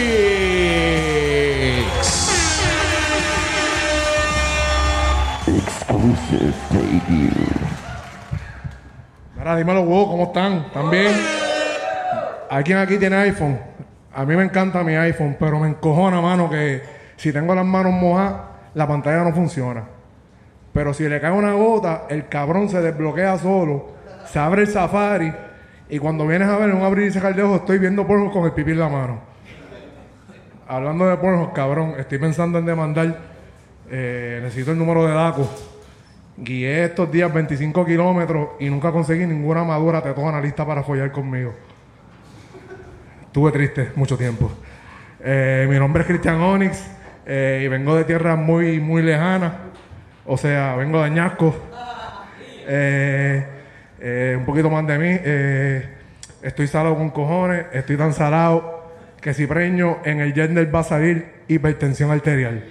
Exclusive debut. Mira, dímelo, wow, ¿cómo están? ¿Están bien? ¿Hay quien aquí tiene iPhone? A mí me encanta mi iPhone, pero me encojona, mano, que si tengo las manos mojadas, la pantalla no funciona. Pero si le cae una gota, el cabrón se desbloquea solo, se abre el Safari, y cuando vienes a ver en un abrir y cerrar de ojos, estoy viendo porno con el pipí en la mano. Hablando de porno, cabrón, estoy pensando en demandar. Necesito el número de DACO. Guié estos días 25 kilómetros y nunca conseguí ninguna madura tetona lista para follar conmigo. Estuve triste mucho tiempo. Mi nombre es Cristian Onyx y vengo de tierras muy, muy lejanas. O sea, vengo de Añasco. Un poquito más de mí. Estoy salado con cojones. Estoy tan salado que si preño en el gender va a salir hipertensión arterial.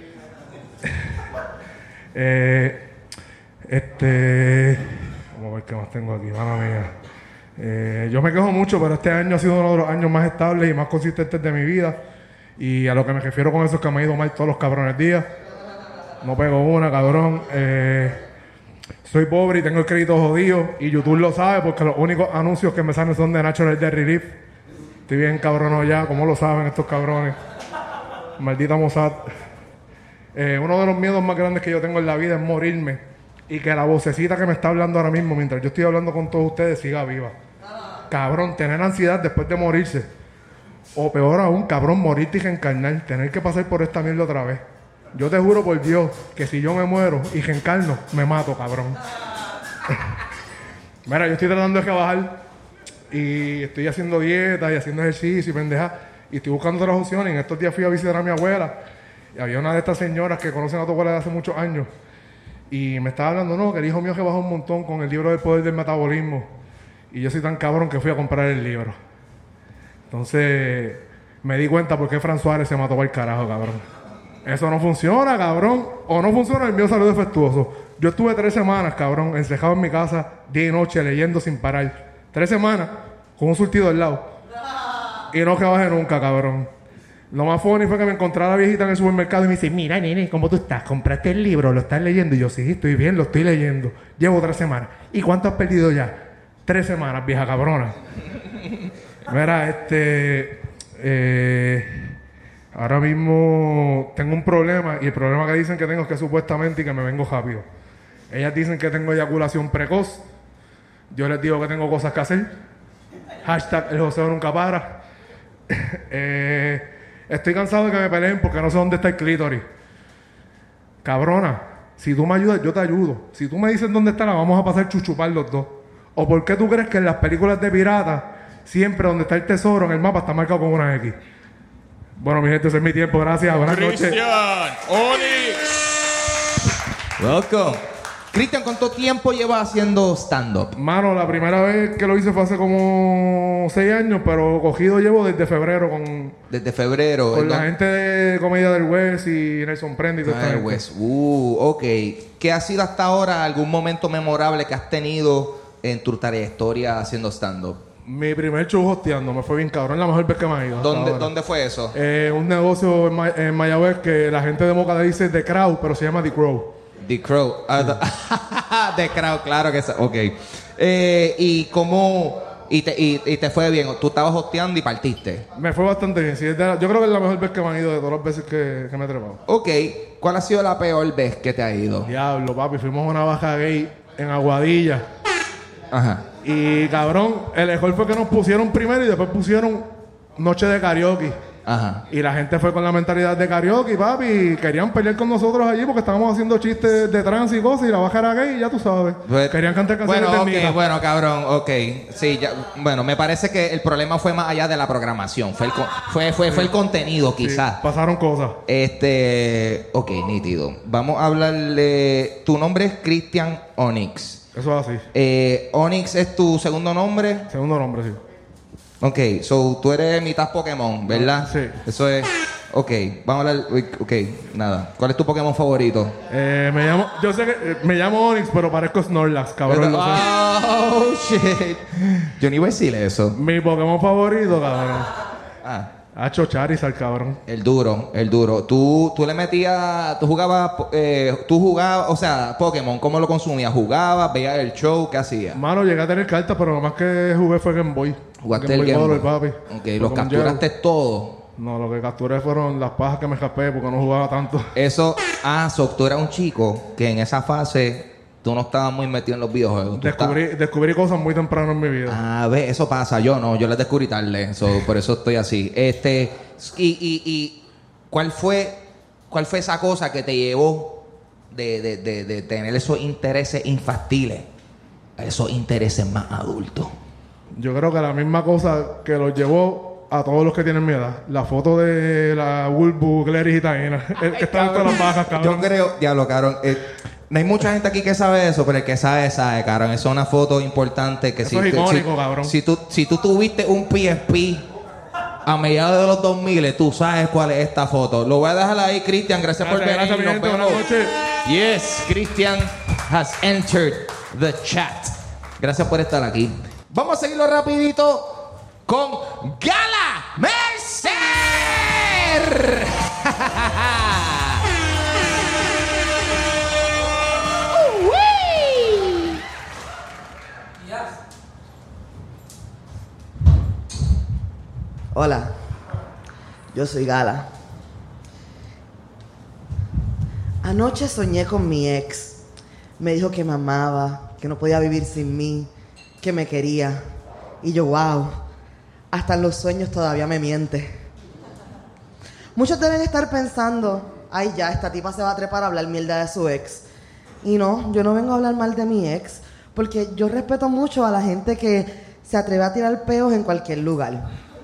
Vamos a ver qué más tengo aquí, mano mía. Yo me quejo mucho, pero este año ha sido uno de los años más estables y más consistentes de mi vida. Y a lo que me refiero con eso es que me ha ido mal todos los cabrones días. No pego una, cabrón. Soy pobre y tengo el crédito jodido. Y YouTube lo sabe porque los únicos anuncios que me salen son de Natural Dairy Relief. Estoy bien cabronado ya. ¿Cómo lo saben estos cabrones? Maldita Mossad. Uno de los miedos más grandes que yo tengo en la vida es morirme. Y que la vocecita que me está hablando ahora mismo, mientras yo estoy hablando con todos ustedes, siga viva. Cabrón, tener ansiedad después de morirse. O peor aún, cabrón, morirte y reencarnar. Tener que pasar por esta mierda otra vez. Yo te juro por Dios que si yo me muero y reencarno, me mato, cabrón. Mira, yo estoy tratando de rebajar y estoy haciendo dieta y haciendo ejercicio y pendeja. Y estoy buscando otras opciones. Y en estos días fui a visitar a mi abuela. Y había una de estas señoras que conocen a tu abuela de hace muchos años. Y me estaba hablando, no, que el hijo mío que bajó un montón con el libro del poder del metabolismo. Y yo soy tan cabrón que fui a comprar el libro. Entonces, me di cuenta por qué Fran Suárez se mató para el carajo, cabrón. Eso no funciona, cabrón. O no funciona, el mío salió defectuoso. Yo estuve 3 semanas, cabrón, encerrado en mi casa, día y noche, leyendo sin parar. 3 semanas, con un surtido al lado. Y no trabajé nunca, cabrón. Lo más funny fue que me encontré a la viejita en el supermercado y me dice, mira, nene, ¿cómo tú estás? ¿Compraste el libro? ¿Lo estás leyendo? Y yo, sí, estoy bien, lo estoy leyendo. Llevo 3 semanas. ¿Y cuánto has perdido ya? 3 semanas, vieja cabrona. Mira, ahora mismo tengo un problema. Y el problema que dicen que tengo es que supuestamente y que me vengo rápido. Ellas dicen que tengo eyaculación precoz. Yo les digo que tengo cosas que hacer. Hashtag el joseo nunca para. Estoy cansado de que me peleen porque no sé dónde está el clítoris. Cabrona, si tú me ayudas, yo te ayudo. Si tú me dices dónde está, la vamos a pasar chuchupar los dos. ¿O por qué tú crees que en las películas de piratas siempre donde está el tesoro en el mapa está marcado con una X? Bueno, mi gente, ese es mi tiempo. Gracias. Buenas noches. Cristian Onyx. Welcome. Cristian, ¿cuánto tiempo llevas haciendo stand-up? Mano, la primera vez que lo hice fue hace como 6 años, pero cogido llevo desde febrero con... Desde febrero. Con la gente de Comedia del West y Nelson Prendi y todo el West. Ok. ¿Qué ha sido hasta ahora algún momento memorable que has tenido en tu trayectoria haciendo stand-up? Mi primer show hosteando, me fue bien cabrón, la mejor vez que me ha ido. ¿Dónde fue eso? Un negocio en Mayagüez que la gente de Moca le dice The Crow, pero se llama The Crow. The Crow. The Crow, claro que sí. Ok. ¿Y cómo...? Y te fue bien. Tú estabas hosteando y partiste. Me fue bastante bien. Sí, yo creo que es la mejor vez que me han ido de todas las veces que me he trepado. Ok. ¿Cuál ha sido la peor vez que te ha ido? Diablo, papi. Fuimos a una baja gay en Aguadilla. Ajá. Y, cabrón, el mejor fue que nos pusieron primero y después pusieron noche de karaoke. Ajá. Y la gente fue con la mentalidad de karaoke, papi, y querían pelear con nosotros allí porque estábamos haciendo chistes de trans y cosas y la baja era gay, ya tú sabes. Querían cantar canciones de Nina. Bueno, cabrón, ok. Sí, ya, bueno, me parece que el problema fue más allá de la programación. Fue el contenido, quizás. Sí, pasaron cosas. Ok, nítido. Vamos a hablarle... Tu nombre es Cristian Onyx. Eso es así. Onyx es tu segundo nombre. Segundo nombre, sí. Ok, so tú eres mitad Pokémon, ¿verdad? Sí. Eso es... Ok, vamos a hablar... Ok, nada. ¿Cuál es tu Pokémon favorito? Yo sé que me llamo Onyx, pero parezco Snorlax, cabrón. Oh, shit. Yo ni voy a decirle eso. Mi Pokémon favorito, cabrón. Hacho Charizard, cabrón. El duro. Tú le metías... Tú jugabas, o sea, Pokémon, ¿cómo lo consumías? ¿Jugabas? ¿Veías el show? ¿Qué hacías? Mano, llegué a tener cartas, pero lo más que jugué fue Game Boy. ¿Jugaste el Game Boy? Papi. Ok, ¿los capturaste todos? No, lo que capturé fueron las pajas que me escapé porque no jugaba tanto. Eso... tú eras un chico que en esa fase... Tú no estabas muy metido en los videojuegos. Descubrí cosas muy temprano en mi vida. Ah, ve, eso pasa. Yo no, yo las descubrí tarde. Por eso estoy así. Y ¿cuál fue esa cosa que te llevó de tener esos intereses infantiles a esos intereses más adultos? Yo creo que la misma cosa que los llevó a todos los que tienen mi edad. La foto de la Bulbu, Gleris y Taina. El que está en todas las bajas, cabrón. Yo creo... Diablo, cabrón. No hay mucha gente aquí que sabe eso, pero el que sabe, cabrón. Eso es una foto importante que eso es icónico, cabrón. Si tú tuviste un PSP a mediados de los 2000, tú sabes cuál es esta foto. Lo voy a dejar ahí, Cristian. Gracias por venir. Gracias, buenas noches. Yes, Cristian has entered the chat. Gracias por estar aquí. Vamos a seguirlo rapidito con Gala Mercer. Yo soy Gala. Anoche soñé con mi ex. Me dijo que me amaba, que no podía vivir sin mí, que me quería. Y yo, wow, hasta en los sueños todavía me miente. Muchos deben estar pensando, ay ya, esta tipa se va a trepar a hablar mierda de su ex. Y no, yo no vengo a hablar mal de mi ex, porque yo respeto mucho a la gente que se atreve a tirar peos en cualquier lugar.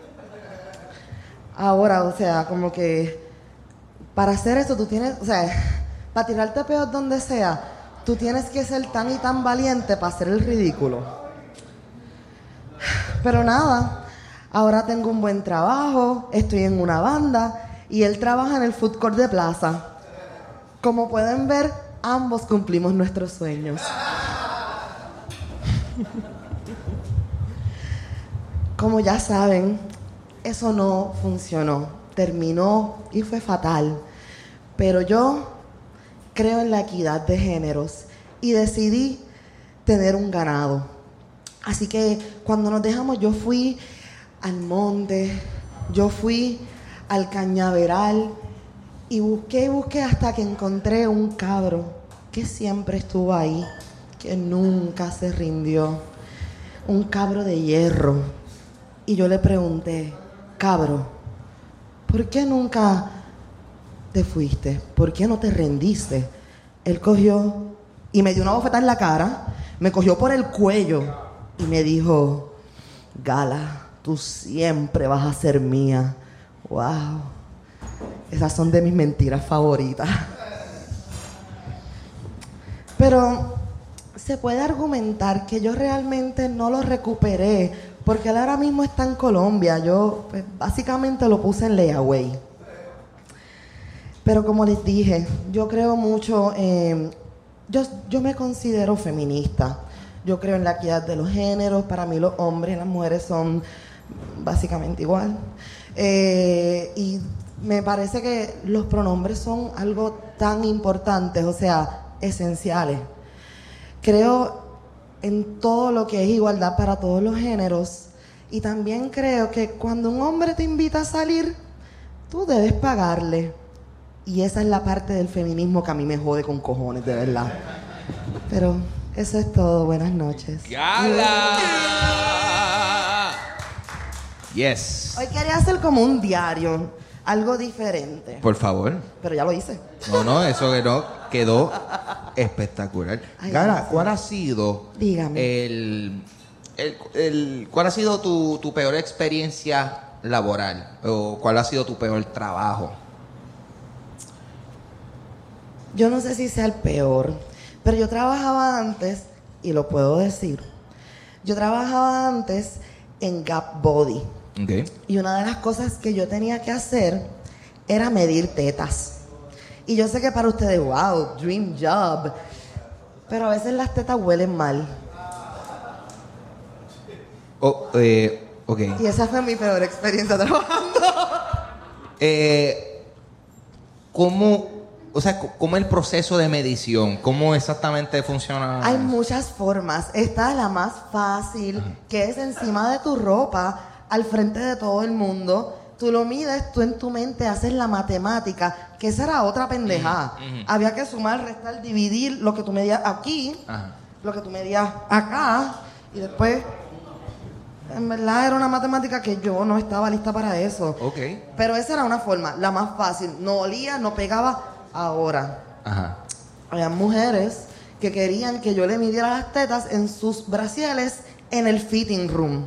Ahora, o sea, como que para hacer eso tú tienes, o sea, para tirarte peos donde sea, tú tienes que ser tan y tan valiente para hacer el ridículo. Pero nada, ahora tengo un buen trabajo, estoy en una banda y él trabaja en el food court de Plaza. Como pueden ver, ambos cumplimos nuestros sueños. Como ya saben, eso no funcionó, terminó y fue fatal. Pero yo creo en la equidad de géneros y decidí tener un ganado. Así que cuando nos dejamos, yo fui al monte, yo fui al cañaveral y busqué hasta que encontré un cabro que siempre estuvo ahí, que nunca se rindió, un cabro de hierro. Y yo le pregunté, cabro, ¿por qué nunca te fuiste? ¿Por qué no te rendiste? Él cogió y me dio una bofetada en la cara, me cogió por el cuello y me dijo, Gala, tú siempre vas a ser mía. Wow, esas son de mis mentiras favoritas. Pero se puede argumentar que yo realmente no lo recuperé porque él ahora mismo está en Colombia. Yo pues, básicamente lo puse en layaway. Pero como les dije, yo creo mucho yo me considero feminista. Yo creo en la equidad de los géneros. Para mí los hombres y las mujeres son básicamente igual. Y me parece que los pronombres son algo tan importantes, o sea, esenciales. Creo en todo lo que es igualdad para todos los géneros. Y también creo que cuando un hombre te invita a salir, tú debes pagarle. Y esa es la parte del feminismo que a mí me jode con cojones, de verdad. Pero eso es todo. Buenas noches. ¡Gala! Yes. Hoy quería hacer como un diario, algo diferente. Por favor. Pero ya lo hice. No, eso quedó espectacular. Ay, Gala, gracias. ¿cuál ha sido Dígame. cuál ha sido tu peor experiencia laboral? ¿O cuál ha sido tu peor trabajo? Yo no sé si sea el peor, pero yo trabajaba antes, y lo puedo decir, yo trabajaba antes en Gap Body. Okay. Y una de las cosas que yo tenía que hacer era medir tetas. Y yo sé que para ustedes, wow, dream job. Pero a veces las tetas huelen mal. Ok. Y esa fue mi peor experiencia trabajando. ¿Cómo el proceso de medición? ¿Cómo exactamente funciona? Hay muchas formas. Esta es la más fácil, que es encima de tu ropa, al frente de todo el mundo. Tú lo mides, tú en tu mente haces la matemática, que esa era otra pendejada. Había que sumar, restar, dividir lo que tú medías aquí, lo que tú medías acá, y después, en verdad era una matemática que yo no estaba lista para eso. Okay. Pero esa era una forma, la más fácil. No olía, no pegaba. Ahora, había mujeres que querían que yo le midiera las tetas en sus brasieles en el fitting room.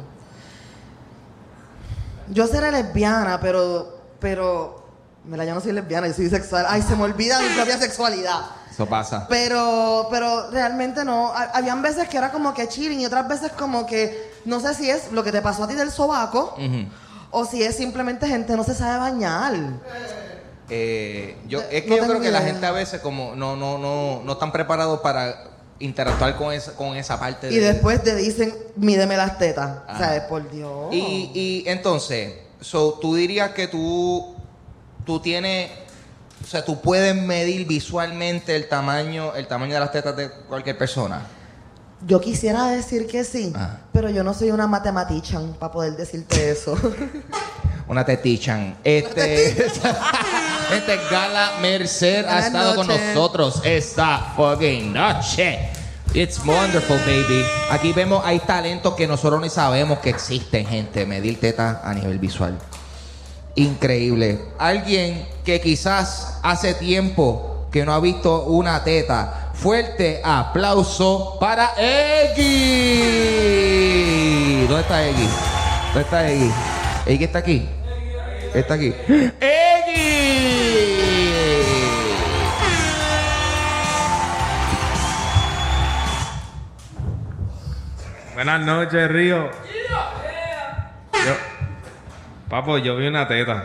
Yo seré lesbiana, pero mira, yo no soy lesbiana, yo soy bisexual. Ay, se me olvida mi propia sexualidad. Eso pasa. Pero realmente no. Habían veces que era como que chilling y otras veces como que no sé si es lo que te pasó a ti del sobaco o si es simplemente gente no se sabe bañar. Yo creo que la gente a veces como no están preparados para interactuar con esa parte. Y después te dicen, mídeme las tetas. ¿Sabes? Por Dios. Y entonces, tú dirías que tú tienes, o sea, tú puedes medir visualmente el tamaño de las tetas de cualquier persona. Yo quisiera decir que sí, pero yo no soy una matematician para poder decirte eso. Una tetichan. Gente, Gala Merced ha estado con nosotros esta fucking noche. It's wonderful, baby. Aquí vemos, hay talentos que nosotros ni sabemos que existen, gente. Medir teta a nivel visual. Increíble. Alguien que quizás hace tiempo que no ha visto una teta. Fuerte aplauso para Eggy. ¿Dónde está Eggy? ¿Dónde está Eggy? ¿Eggy está aquí? Está aquí. ¡Eggy! Buenas noches, Río. Papo, yo vi una teta.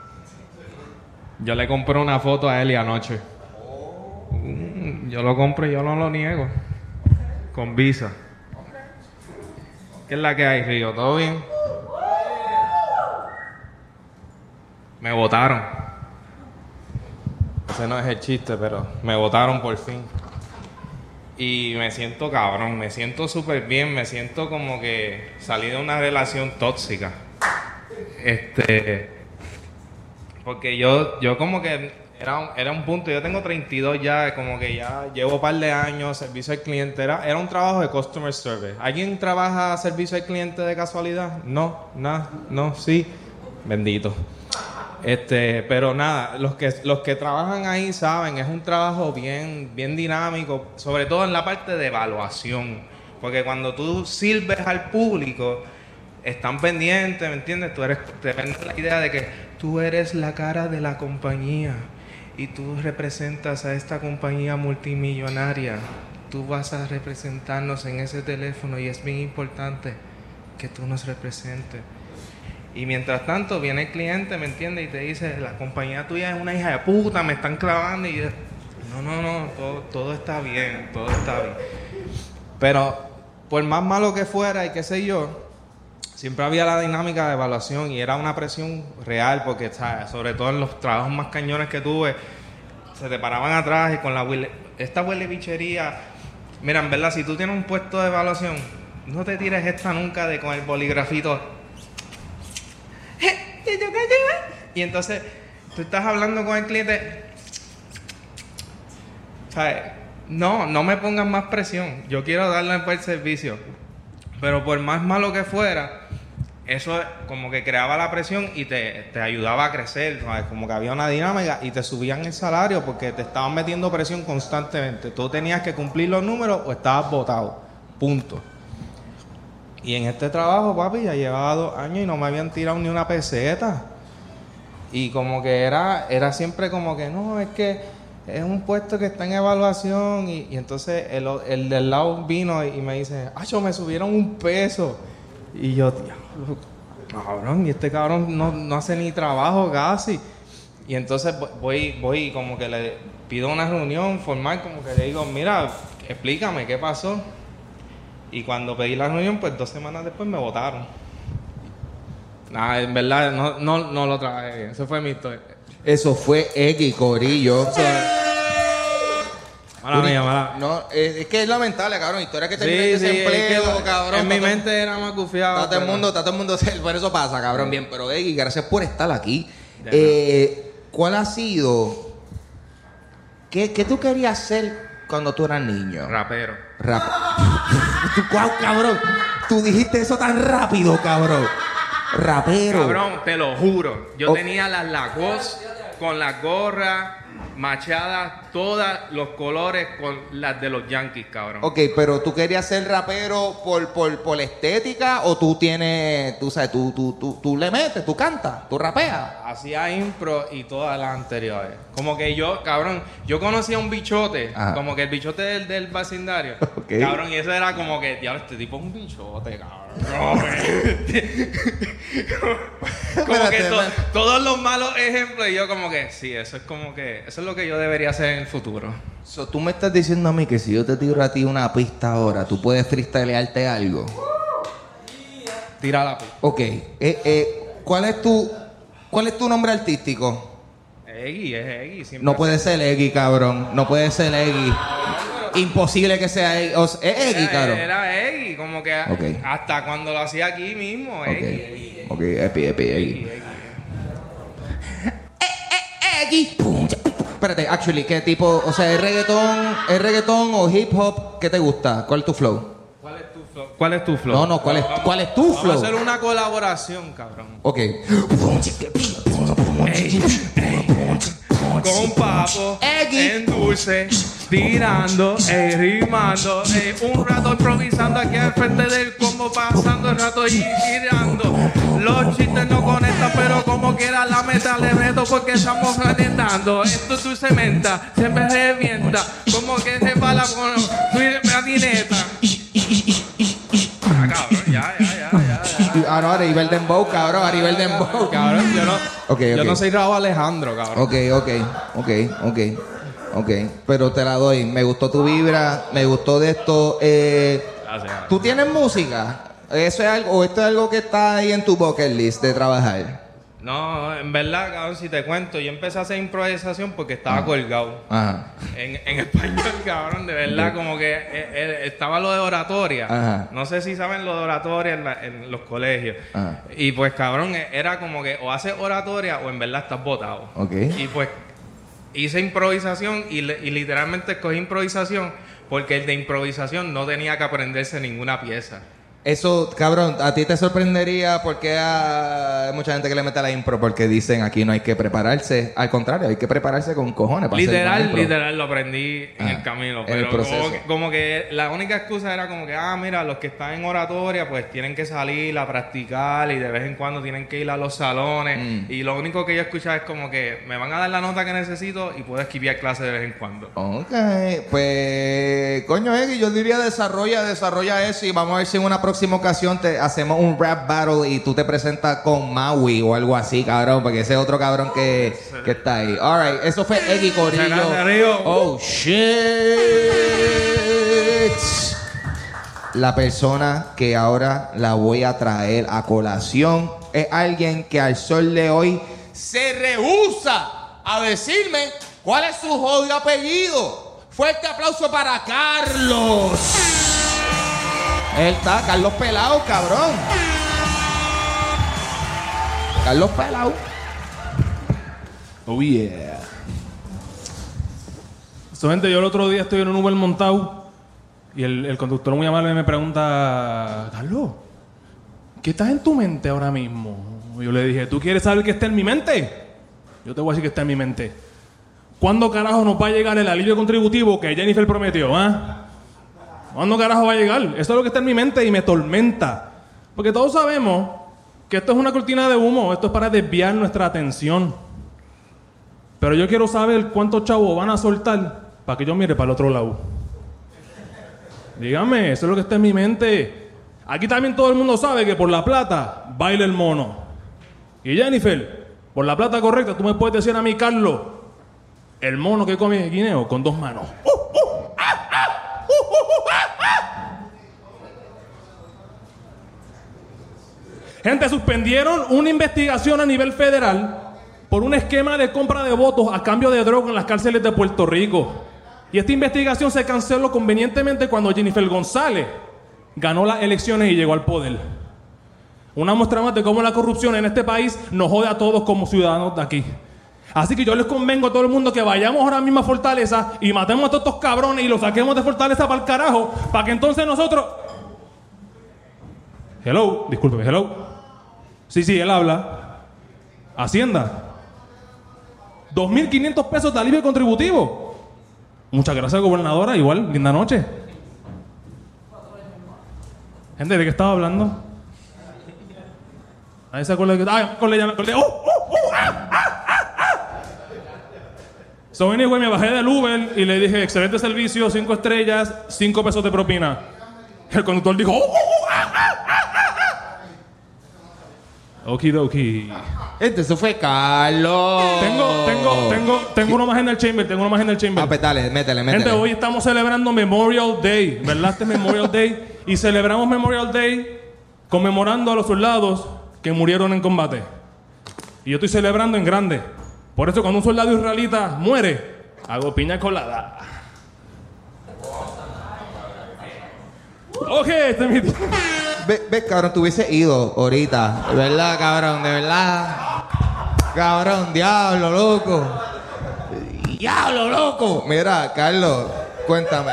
Yo le compré una foto a Eli anoche. Yo lo compro y yo no lo niego. Con visa. ¿Qué es la que hay, Río? ¿Todo bien? Me votaron. Ese no es el chiste, pero me votaron por fin. Y me siento cabrón, me siento súper bien, me siento como que salí de una relación tóxica. Porque yo como que era un punto, yo tengo 32 ya, como que ya llevo un par de años, servicio al cliente, era un trabajo de customer service. ¿Alguien trabaja servicio al cliente de casualidad? No, nada, no, sí, bendito. Pero nada, los que trabajan ahí saben, es un trabajo bien dinámico, sobre todo en la parte de evaluación, porque cuando tú sirves al público, están pendientes, ¿me entiendes? Te venden la idea de que tú eres la cara de la compañía y tú representas a esta compañía multimillonaria. Tú vas a representarnos en ese teléfono y es bien importante que tú nos representes. Y mientras tanto viene el cliente, ¿me entiendes? Y te dice, la compañía tuya es una hija de puta, me están clavando. Y yo, no, todo está bien, todo está bien. Pero por más malo que fuera y qué sé yo, siempre había la dinámica de evaluación y era una presión real porque, ¿sabes? Sobre todo en los trabajos más cañones que tuve, se te paraban atrás y con esta huele bichería. Mira, en verdad, si tú tienes un puesto de evaluación, no te tires esta nunca de con el boligrafito. Y entonces tú estás hablando con el cliente, ¿sabes? No me pongas más presión, yo quiero darle el servicio, pero por más malo que fuera, eso como que creaba la presión y te ayudaba a crecer, ¿sabes? Como que había una dinámica y te subían el salario porque te estaban metiendo presión constantemente. Tú tenías que cumplir los números o estabas botado, punto. Y en este trabajo, papi, ya llevaba 2 años y no me habían tirado ni una peseta. Y como que era siempre como que, no, es que es un puesto que está en evaluación. Y entonces el del lado vino y me dice, yo me subieron $1 peso. Y yo, diablo, cabrón, y este cabrón no hace ni trabajo casi. Y entonces voy como que le pido una reunión formal, como que le digo, mira, explícame qué pasó. Y cuando pedí la reunión, pues 2 semanas después me votaron. Nada, en verdad, no lo trabajé bien. Eso fue mi historia. Eso fue Eggy, corillo. Mala. No, es que es lamentable, cabrón. Historia que termina en desempleo, cabrón. En mi mente era más gufiado. Está todo el mundo, por eso pasa, cabrón. Bien, pero Eggy, gracias por estar aquí. ¿Cuál ha sido? ¿Qué tú querías ser cuando tú eras niño? Rapero. ¡Guau, cabrón! Tú dijiste eso tan rápido, cabrón. Rapero. Cabrón, te lo juro. Yo tenía las Lacoste con las gorras machadas, todos los colores con las de los Yankees, cabrón. Ok, pero ¿tú querías ser rapero por estética o tú tienes, tú sabes, tú le metes, tú cantas, tú rapeas? Hacía impro y todas las anteriores. Como que yo, cabrón, yo conocía un bichote, como que el bichote del vecindario. Okay. Cabrón, y eso era como que, diablo, este tipo es un bichote, cabrón. Como que todos los malos ejemplos y yo como que, sí, eso es lo que yo debería hacer en el futuro. Tú me estás diciendo a mí que si yo te tiro a ti una pista ahora, ¿tú puedes freestylearte algo? Tira la pista. Ok. ¿Cuál es tu nombre artístico? Eggy, es Eggy. No puede ser Eggy, cabrón. No puede ser Eggy. Imposible que sea Eggy. Es Eggy, cabrón. Era Eggy, como que hasta cuando lo hacía aquí mismo, Eggy. Ok, Eggy. Eggy. Espérate, actually, ¿qué tipo? O sea, ¿es reggaetón o hip hop? ¿Qué te gusta? ¿Cuál es tu flow? ¿Cuál es tu flow? No, ¿cuál es tu flow? Vamos a hacer una colaboración, cabrón. Ok. Con papo, en dulce, tirando, rimando, un rato improvisando aquí al frente del combo, pasando el rato y tirando. Los chistes no conectan, pero como quiera la meta le meto porque estamos calentando. Esto tú cementa, se me revienta, como que se va la patineta. Ah, cabrón, ya. Ahora Aribel Dembow, cabrón, Aribel Dembow. Cabrón, yo no soy Raúl Alejandro, cabrón. Ok. Pero te la doy. Me gustó tu vibra, me gustó de esto. Gracias. ¿Tú tienes música? ¿Eso es algo, o esto es algo que está ahí en tu bucket list de trabajar? No, en verdad, cabrón, si te cuento, yo empecé a hacer improvisación porque estaba colgado. Ajá. En español, cabrón, de verdad, como que estaba lo de oratoria. Ajá. No sé si saben lo de oratoria en los colegios. Ajá. Y pues, cabrón, era como que o haces oratoria o en verdad estás botado. Ok. Y pues hice improvisación y literalmente escogí improvisación porque el de improvisación no tenía que aprenderse ninguna pieza. Eso, cabrón, ¿a ti te sorprendería porque hay mucha gente que le mete a la impro porque dicen aquí no hay que prepararse? Al contrario, hay que prepararse con cojones para hacer Literal, lo aprendí en el camino. en Pero el proceso. como que la única excusa era como que, mira, los que están en oratoria pues tienen que salir a practicar y de vez en cuando tienen que ir a los salones. Y lo único que yo escuchaba es como que me van a dar la nota que necesito y puedo esquivar clases de vez en cuando. Ok, pues, coño, Eggy, yo diría desarrolla eso y vamos a ver si en una próxima ocasión te hacemos un rap battle y tú te presentas con Maui o algo así, cabrón, porque ese es otro cabrón que está ahí. Alright, eso fue Eggy Corillo. Oh, shit. La persona que ahora la voy a traer a colación es alguien que al sol de hoy se rehúsa a decirme cuál es su jodido apellido. Fuerte aplauso para Carlos. Él está, Carlos Pelao, cabrón. Carlos Pelao. Oh yeah. So, gente, yo el otro día estoy en un Uber montado y el conductor muy amable me pregunta: Carlos, ¿qué está en tu mente ahora mismo? Y yo le dije: ¿tú quieres saber qué está en mi mente? Yo te voy a decir qué está en mi mente. ¿Cuándo carajo nos va a llegar el alivio contributivo que Jennifer prometió, ¿Cuándo carajo va a llegar? Eso es lo que está en mi mente y me tormenta. Porque todos sabemos que esto es una cortina de humo. Esto es para desviar nuestra atención. Pero yo quiero saber cuántos chavos van a soltar para que yo mire para el otro lado. Dígame, eso es lo que está en mi mente. Aquí también todo el mundo sabe que por la plata baila el mono. Y Jennifer, por la plata correcta, tú me puedes decir a mí, Carlos, el mono que come guineo con 2 manos. Gente, suspendieron una investigación a nivel federal por un esquema de compra de votos a cambio de droga en las cárceles de Puerto Rico. Y esta investigación se canceló convenientemente cuando Jennifer González ganó las elecciones y llegó al poder. Una muestra más de cómo la corrupción en este país nos jode a todos como ciudadanos de aquí. Así que yo les convengo a todo el mundo que vayamos ahora mismo a Fortaleza y matemos a todos estos cabrones y los saquemos de Fortaleza para el carajo, para que entonces nosotros... Hello, discúlpeme, hello. Sí, él habla. Hacienda. 2.500 pesos de alivio contributivo. Muchas gracias, gobernadora. Igual, linda noche. Gente, ¿de qué estaba hablando? Ahí se acuerda que... me acordé. So anyway, me bajé del Uber y le dije: excelente servicio, 5 estrellas, 5 pesos de propina. El conductor dijo: Okidoki. Eso fue Carlos. Tengo uno más en el chamber. Pues dale, métele. Gente, hoy estamos celebrando Memorial Day, ¿verdad? Este es Memorial Day. Y celebramos Memorial Day conmemorando a los soldados que murieron en combate. Y yo estoy celebrando en grande. Por eso cuando un soldado israelita muere, hago piña colada. Ok, este es mi... Ve, cabrón, tú hubiese ido ahorita. De verdad, cabrón, de verdad. Cabrón, diablo, loco. Diablo, loco. Mira, Carlos, cuéntame.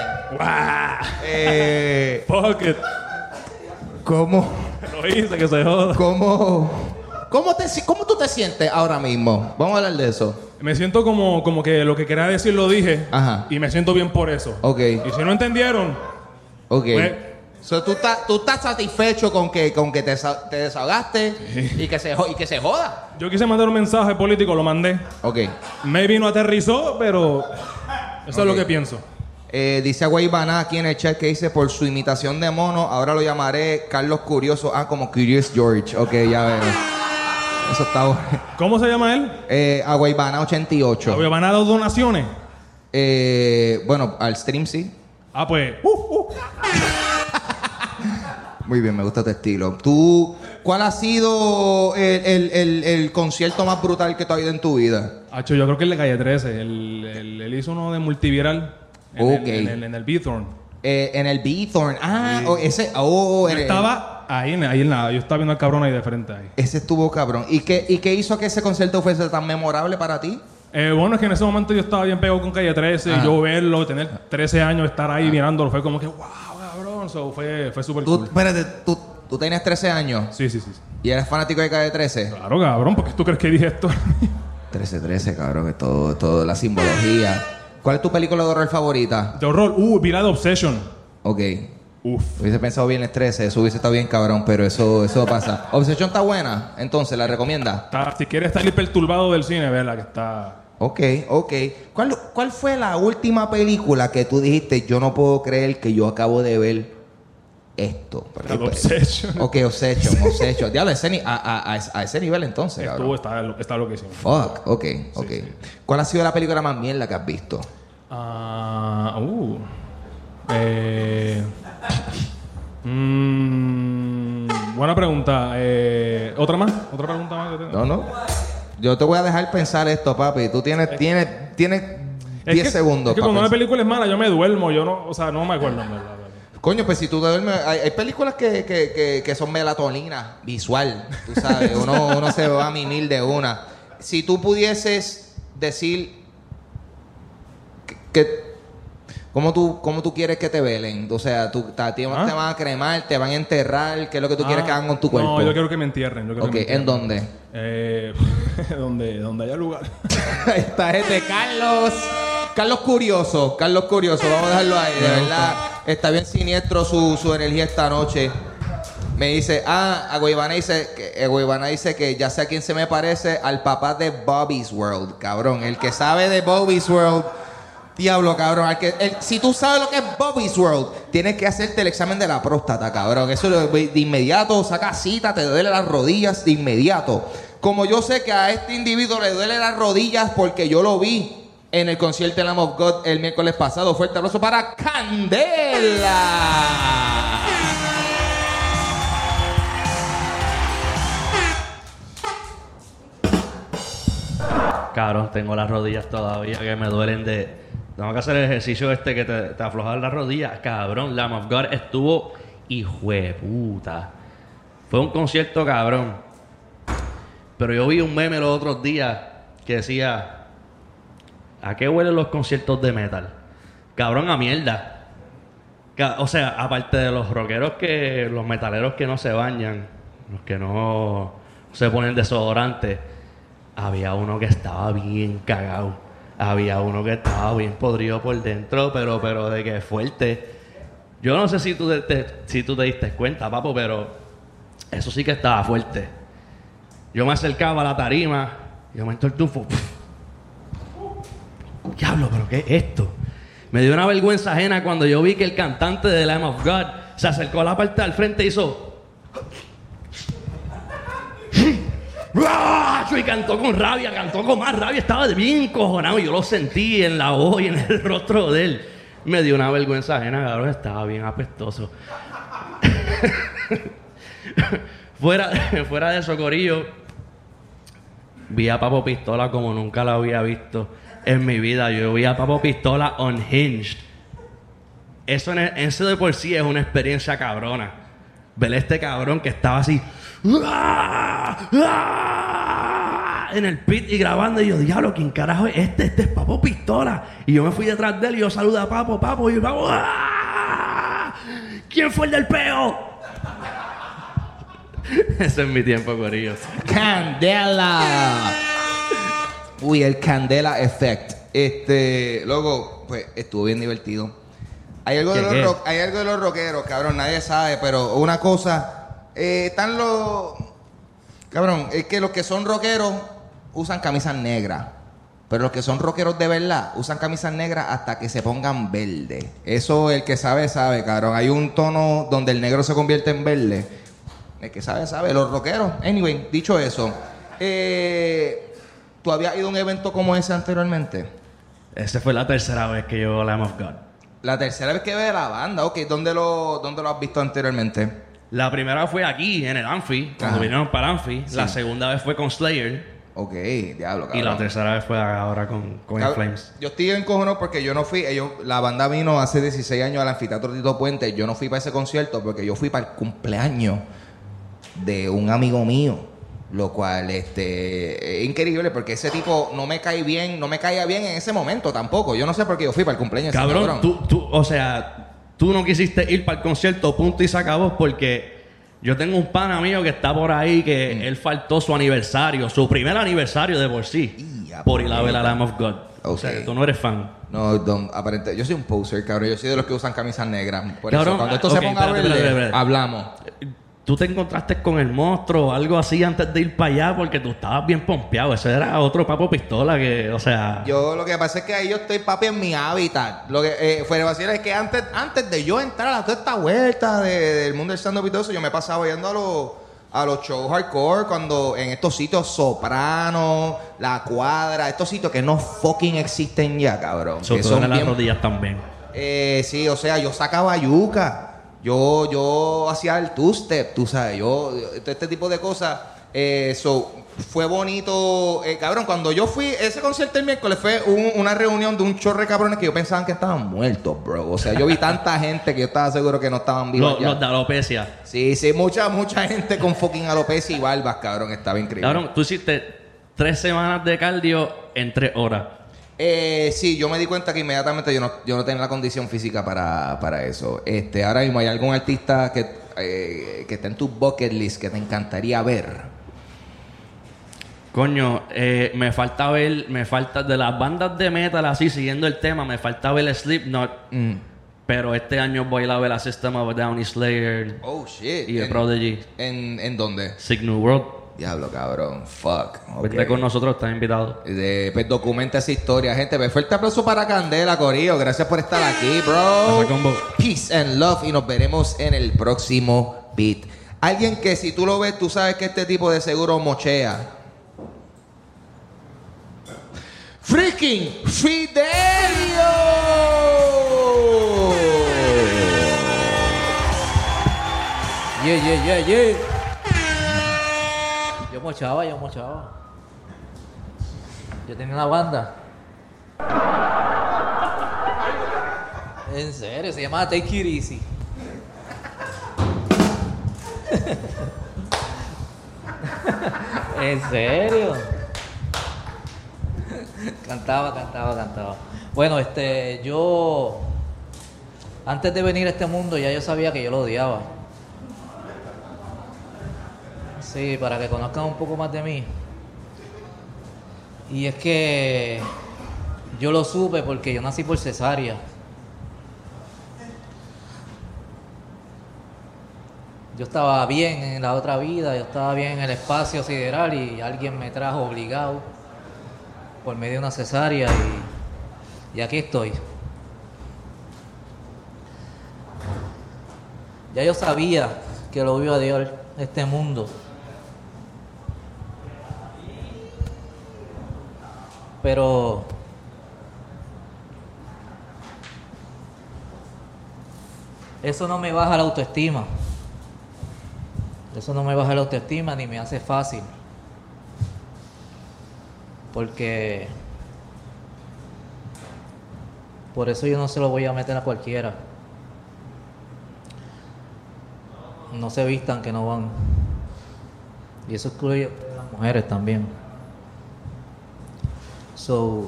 Fuck it. ¿Cómo? Lo hice, que se joda. ¿Cómo tú te sientes ahora mismo? Vamos a hablar de eso. Me siento como que lo que quería decir lo dije. Ajá. Y me siento bien por eso. Ok. Y si no entendieron, Ok. pues, So, tú estás satisfecho con que te desahogaste y que se joda. yo quise mandar un mensaje político, lo mandé. Ok. Maybe no aterrizó, pero eso es lo que pienso. Dice Aguaybaná aquí en el chat que dice por su imitación de mono, ahora lo llamaré Carlos Curioso. Como Curious George. Ok, ya veo. Eso está bueno. ¿Cómo se llama él? Aguaybana 88. ¿Van a dar donaciones? Bueno, al stream sí. Pues. Muy bien, me gusta tu estilo. ¿Cuál ha sido el concierto más brutal que tú has ido en tu vida? Hacho, yo creo que el de Calle 13. Él hizo uno de multiviral en el Bithorn. En el Bithorn. Yo estaba ahí en la... Yo estaba viendo al cabrón ahí de frente ahí. Ese estuvo cabrón. ¿Y qué hizo que ese concierto fuese tan memorable para ti? Bueno, es que en ese momento yo estaba bien pegado con Calle 13. Y yo verlo, tener 13 años, estar ahí mirándolo, fue como que, wow, cabrón. So, fue súper cool. Espérate, ¿tú tenías 13 años? Sí. ¿Y eres fanático de Calle 13? Claro, cabrón. ¿Por qué tú crees que dije esto? 13, cabrón. Que todo la simbología. ¿Cuál es tu película de horror favorita? De horror. Vi la de Obsession. Ok. Hubiese pensado bien el 13, eso hubiese estado bien cabrón, pero eso pasa. Obsession está buena, entonces, ¿la recomienda? Si quieres estar perturbado del cine, verla que está... Ok. ¿Cuál fue la última película que tú dijiste, yo no puedo creer que yo acabo de ver esto? Obsession. Ok, Obsession. Diablo, a ese nivel entonces, cabrón. Está lo que hicimos. Fuck, ok. ¿Cuál ha sido la película más mierda que has visto? Buena pregunta. ¿Otra pregunta más que tengo? No. Yo te voy a dejar pensar esto, papi. Tú tienes 10 segundos. Es que cuando una película es mala, yo me duermo. Yo no me acuerdo. Coño, pues si tú te duermes... Hay películas que son melatonina visual. Tú sabes, uno se va a mimir de una. Si tú pudieses decir ¿Cómo tú quieres que te velen? O sea, te van a cremar, te van a enterrar. ¿Qué es lo que tú quieres que hagan con tu cuerpo? No, yo quiero que me entierren. ¿En dónde? Donde haya lugar. Ahí está Carlos Curioso. Vamos a dejarlo ahí. De verdad, está bien siniestro su energía esta noche. Me dice, Aguaybana dice que ya sé a quién se me parece, al papá de Bobby's World, cabrón. El que sabe de Bobby's World... Diablo, cabrón. Si tú sabes lo que es Bobby's World, tienes que hacerte el examen de la próstata, cabrón. Eso de inmediato, saca cita, te duele las rodillas de inmediato. Como yo sé que a este individuo le duele las rodillas porque yo lo vi en el concierto de Lamb of God el miércoles pasado. Fuerte aplauso para Candela. Cabrón, tengo las rodillas todavía que me duelen de... Tengo que hacer el ejercicio que te afloja las rodillas. Cabrón, Lamb of God estuvo hijueputa. Fue un concierto cabrón. Pero yo vi un meme los otros días que decía... ¿A qué huelen los conciertos de metal? Cabrón, a mierda. O sea, aparte de los rockeros los metaleros que no se bañan, los que no se ponen desodorante, había uno que estaba bien cagado. Había uno que estaba bien podrido por dentro, pero de que fuerte. Yo no sé si tú te diste cuenta, papo, pero eso sí que estaba fuerte. Yo me acercaba a la tarima y yo me entró el tufo. Diablo, ¿pero qué es esto? Me dio una vergüenza ajena cuando yo vi que el cantante de Lamb of God se acercó a la parte del frente y hizo... y cantó con rabia, cantó con más rabia, estaba bien cojonado. Yo lo sentí en la voz y en el rostro de él. Me dio una vergüenza ajena, cabrón, estaba bien apestoso. fuera de eso, corillo, vi a Papo Pistola como nunca lo había visto en mi vida. Yo vi a Papo Pistola unhinged. Eso de por sí es una experiencia cabrona. Ver a este cabrón que estaba así... en el pit y grabando. Y yo, diablo, ¿quién carajo es este? Este es Papo Pistola. Y yo me fui detrás de él y yo saludo a Papo. Y Papo, ¡ah! ¿Quién fue el del peo? Ese es mi tiempo, corillo. ¡Candela! Uy, el Candela Effect. Loco, pues estuvo bien divertido. Hay algo de los rockeros, cabrón, nadie sabe, pero una cosa, están los... Cabrón, es que los que son rockeros usan camisas negras, pero los que son rockeros de verdad usan camisas negras hasta que se pongan verde. Eso el que sabe, cabrón. Hay un tono donde el negro se convierte en verde. El que sabe. Los rockeros. Anyway, dicho eso, ¿tú habías ido a un evento como ese anteriormente? Esa fue la tercera vez que yo Lamb of God. La tercera vez que ve la banda, ok. ¿Dónde lo has visto anteriormente? La primera fue aquí, en el Amphi, cuando vinieron para el Amphi. Sí. La segunda vez fue con Slayer. Ok, diablo, cabrón. Y la tercera vez fue ahora con In Flames. Yo estoy encojonado porque yo no fui... la banda vino hace 16 años al Anfiteatro Tito Puente. Yo no fui para ese concierto porque yo fui para el cumpleaños de un amigo mío. Lo cual es increíble porque ese tipo no me caía bien en ese momento tampoco. Yo no sé por qué yo fui para el cumpleaños. Cabrón, tú no quisiste ir para el concierto, punto y se acabó, porque yo tengo un pana mío que está por ahí que él faltó su aniversario, su primer aniversario de por sí, por ir a ver a Lamb of God. Okay. O sea, tú no eres fan. No, aparentemente, yo soy un poser, cabrón. Yo soy de los que usan camisas negras. Por cabrón, eso, cuando esto se ponga verde, hablamos. ¿Tú te encontraste con el monstruo o algo así antes de ir para allá? Porque tú estabas bien pompeado. Ese era otro Papo Pistola que, o sea... Yo lo que pasa es que ahí yo estoy, papi, en mi hábitat. Lo que fuera vacío es que antes de yo entrar a toda esta vuelta del mundo del stand-up y todo eso, yo me pasaba yendo a los shows hardcore cuando en estos sitios Soprano, La Cuadra, estos sitios que no fucking existen ya, cabrón. Sobre todo en las rodillas también. Sí, o sea, yo sacaba yuca. Yo hacía el two-step, tú sabes, este tipo de cosas. Fue bonito. Cabrón, cuando yo fui, ese concierto el miércoles fue una reunión de un chorro de cabrones que yo pensaba que estaban muertos, bro. O sea, yo vi tanta gente que yo estaba seguro que no estaban vivos ya. Los de alopecia. Sí, mucha gente con fucking alopecia y barbas, cabrón. Estaba increíble. Cabrón, tú hiciste 3 semanas de cardio en 3 horas. Sí, yo me di cuenta que inmediatamente yo no tenía la condición física para eso. Ahora mismo hay algún artista que está en tu bucket list que te encantaría ver. Coño, me falta de las bandas de metal así, siguiendo el tema, me falta ver Slipknot. Pero este año voy a ver a System of a Down y Slayer. Oh, shit. Y The Prodigy. ¿En dónde? Sick New World. Diablo, cabrón. Fuck. Vete con nosotros, estás invitado. Pues documenta esa historia, gente. Pues fuerte aplauso para Candela, corillo. Gracias por estar aquí, bro. Peace and love. Y nos veremos en el próximo beat. Alguien que si tú lo ves, tú sabes que este tipo de seguro mochea. Freaking Fidelio. Yeah. Yo mochaba. Yo tenía una banda. En serio, se llamaba Take It Easy. En serio. Cantaba. Bueno, yo antes de venir a este mundo ya yo sabía que yo lo odiaba. Sí, para que conozcan un poco más de mí. Y es que yo lo supe porque yo nací por cesárea. Yo estaba bien en la otra vida, yo estaba bien en el espacio sideral y alguien me trajo obligado por medio de una cesárea y aquí estoy. Ya yo sabía que lo iba a Dios este mundo. Pero eso no me baja la autoestima. Eso no me baja la autoestima ni me hace fácil. Porque por eso yo no se lo voy a meter a cualquiera. No se vistan que no van. Y eso incluye a las mujeres también. So,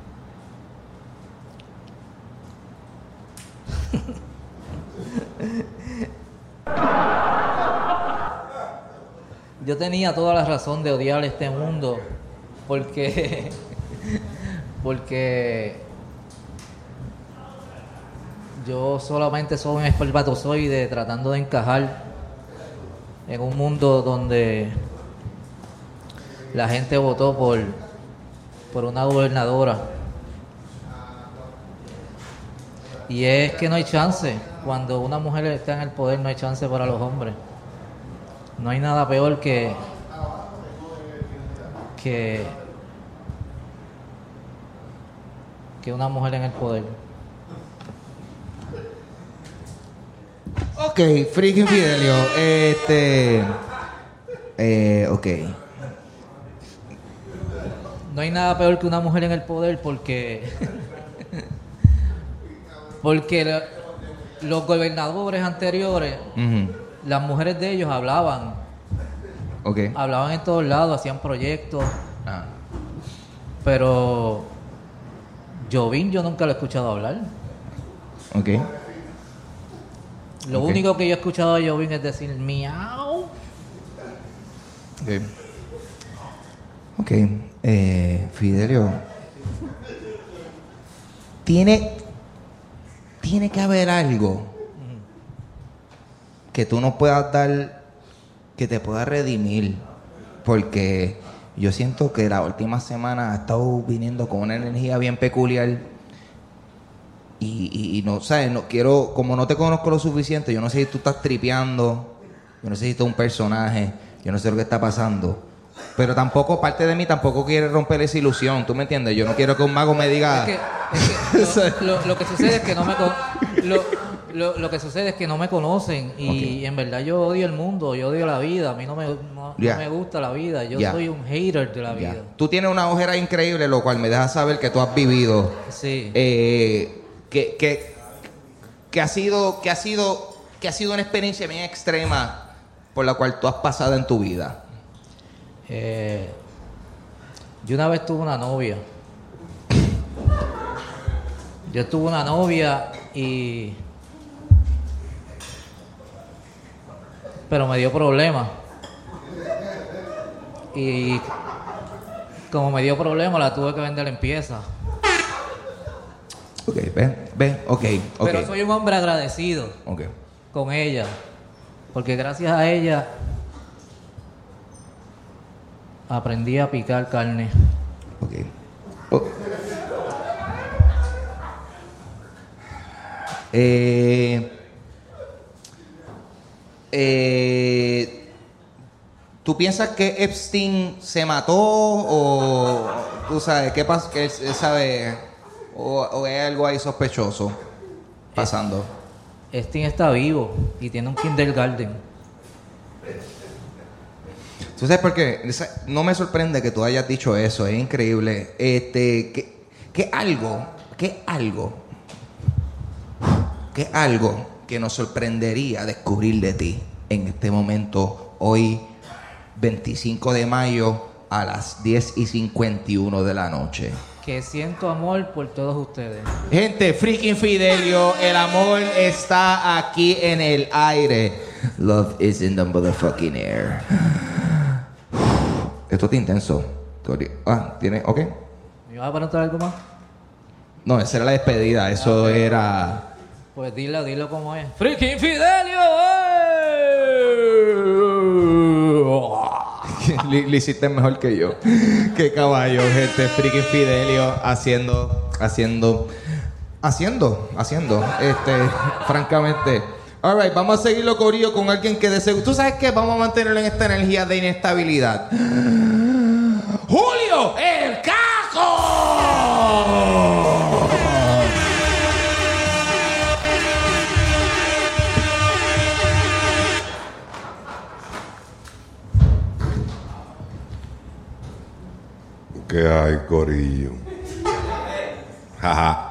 yo tenía toda la razón de odiar este mundo porque yo solamente soy un espermatozoide tratando de encajar en un mundo donde la gente votó por una gobernadora. Y es que no hay chance. Cuando una mujer está en el poder, no hay chance para los hombres. No hay nada peor que una mujer en el poder. Ok, freaking Fidelio. Ok. No hay nada peor que una mujer en el poder porque los gobernadores anteriores, las mujeres de ellos hablaban. Okay. Hablaban en todos lados, hacían proyectos. Pero Jovín yo nunca lo he escuchado hablar. Ok. Lo único que yo he escuchado de Jovín es decir miau. Ok. Fidelio. Tiene que haber algo que tú nos puedas dar que te pueda redimir. Porque yo siento que la última semana ha estado viniendo con una energía bien peculiar. Y no, ¿sabes? No quiero, como no te conozco lo suficiente, yo no sé si tú estás tripeando, yo no sé si tú eres un personaje, yo no sé lo que está pasando. Pero tampoco, parte de mí tampoco quiere romper esa ilusión, ¿tú me entiendes? Yo no quiero que un mago me diga... Lo que sucede es que no me lo que sucede es que no me conocen y en verdad yo odio el mundo, yo odio la vida, a mí no me gusta la vida, yo soy un hater de la vida. Tú tienes una ojera increíble, lo cual me deja saber que tú has vivido. Sí. Que ha sido una experiencia bien extrema por la cual tú has pasado en tu vida. Yo una vez tuve una novia. Yo tuve una novia pero me dio problemas. Y como me dio problemas, la tuve que vender en piezas. Ok, ok. Pero soy un hombre agradecido con ella. Porque gracias a ella aprendí a picar carne. ¿Tú piensas que Epstein se mató o tú sabes qué pasa, que él sabe o hay algo ahí sospechoso pasando? Epstein está vivo y tiene un kindergarten. ¿Tú sabes por qué? No me sorprende que tú hayas dicho eso, es increíble. ¿Qué algo que nos sorprendería descubrir de ti en este momento, hoy 25 de mayo a las 10:51 de la noche? Que siento amor por todos ustedes. Gente, freaking Fidelio, el amor está aquí en el aire. Love is in the motherfucking air. Esto está intenso. ¿Tiene? ¿Ok? ¿Me vas a preguntar algo más? No, esa era la despedida. Eso era... Pues dilo como es. ¡Freaking Fidelio! Le hiciste mejor que yo. Qué caballo, gente. Freaking Fidelio haciendo. Francamente. Alright, vamos a seguirlo, corillo, con alguien que de seguro... ¿Tú sabes qué? Vamos a mantenerlo en esta energía de inestabilidad. ¡Julio, el Caco! ¿Qué hay, corillo? Jaja.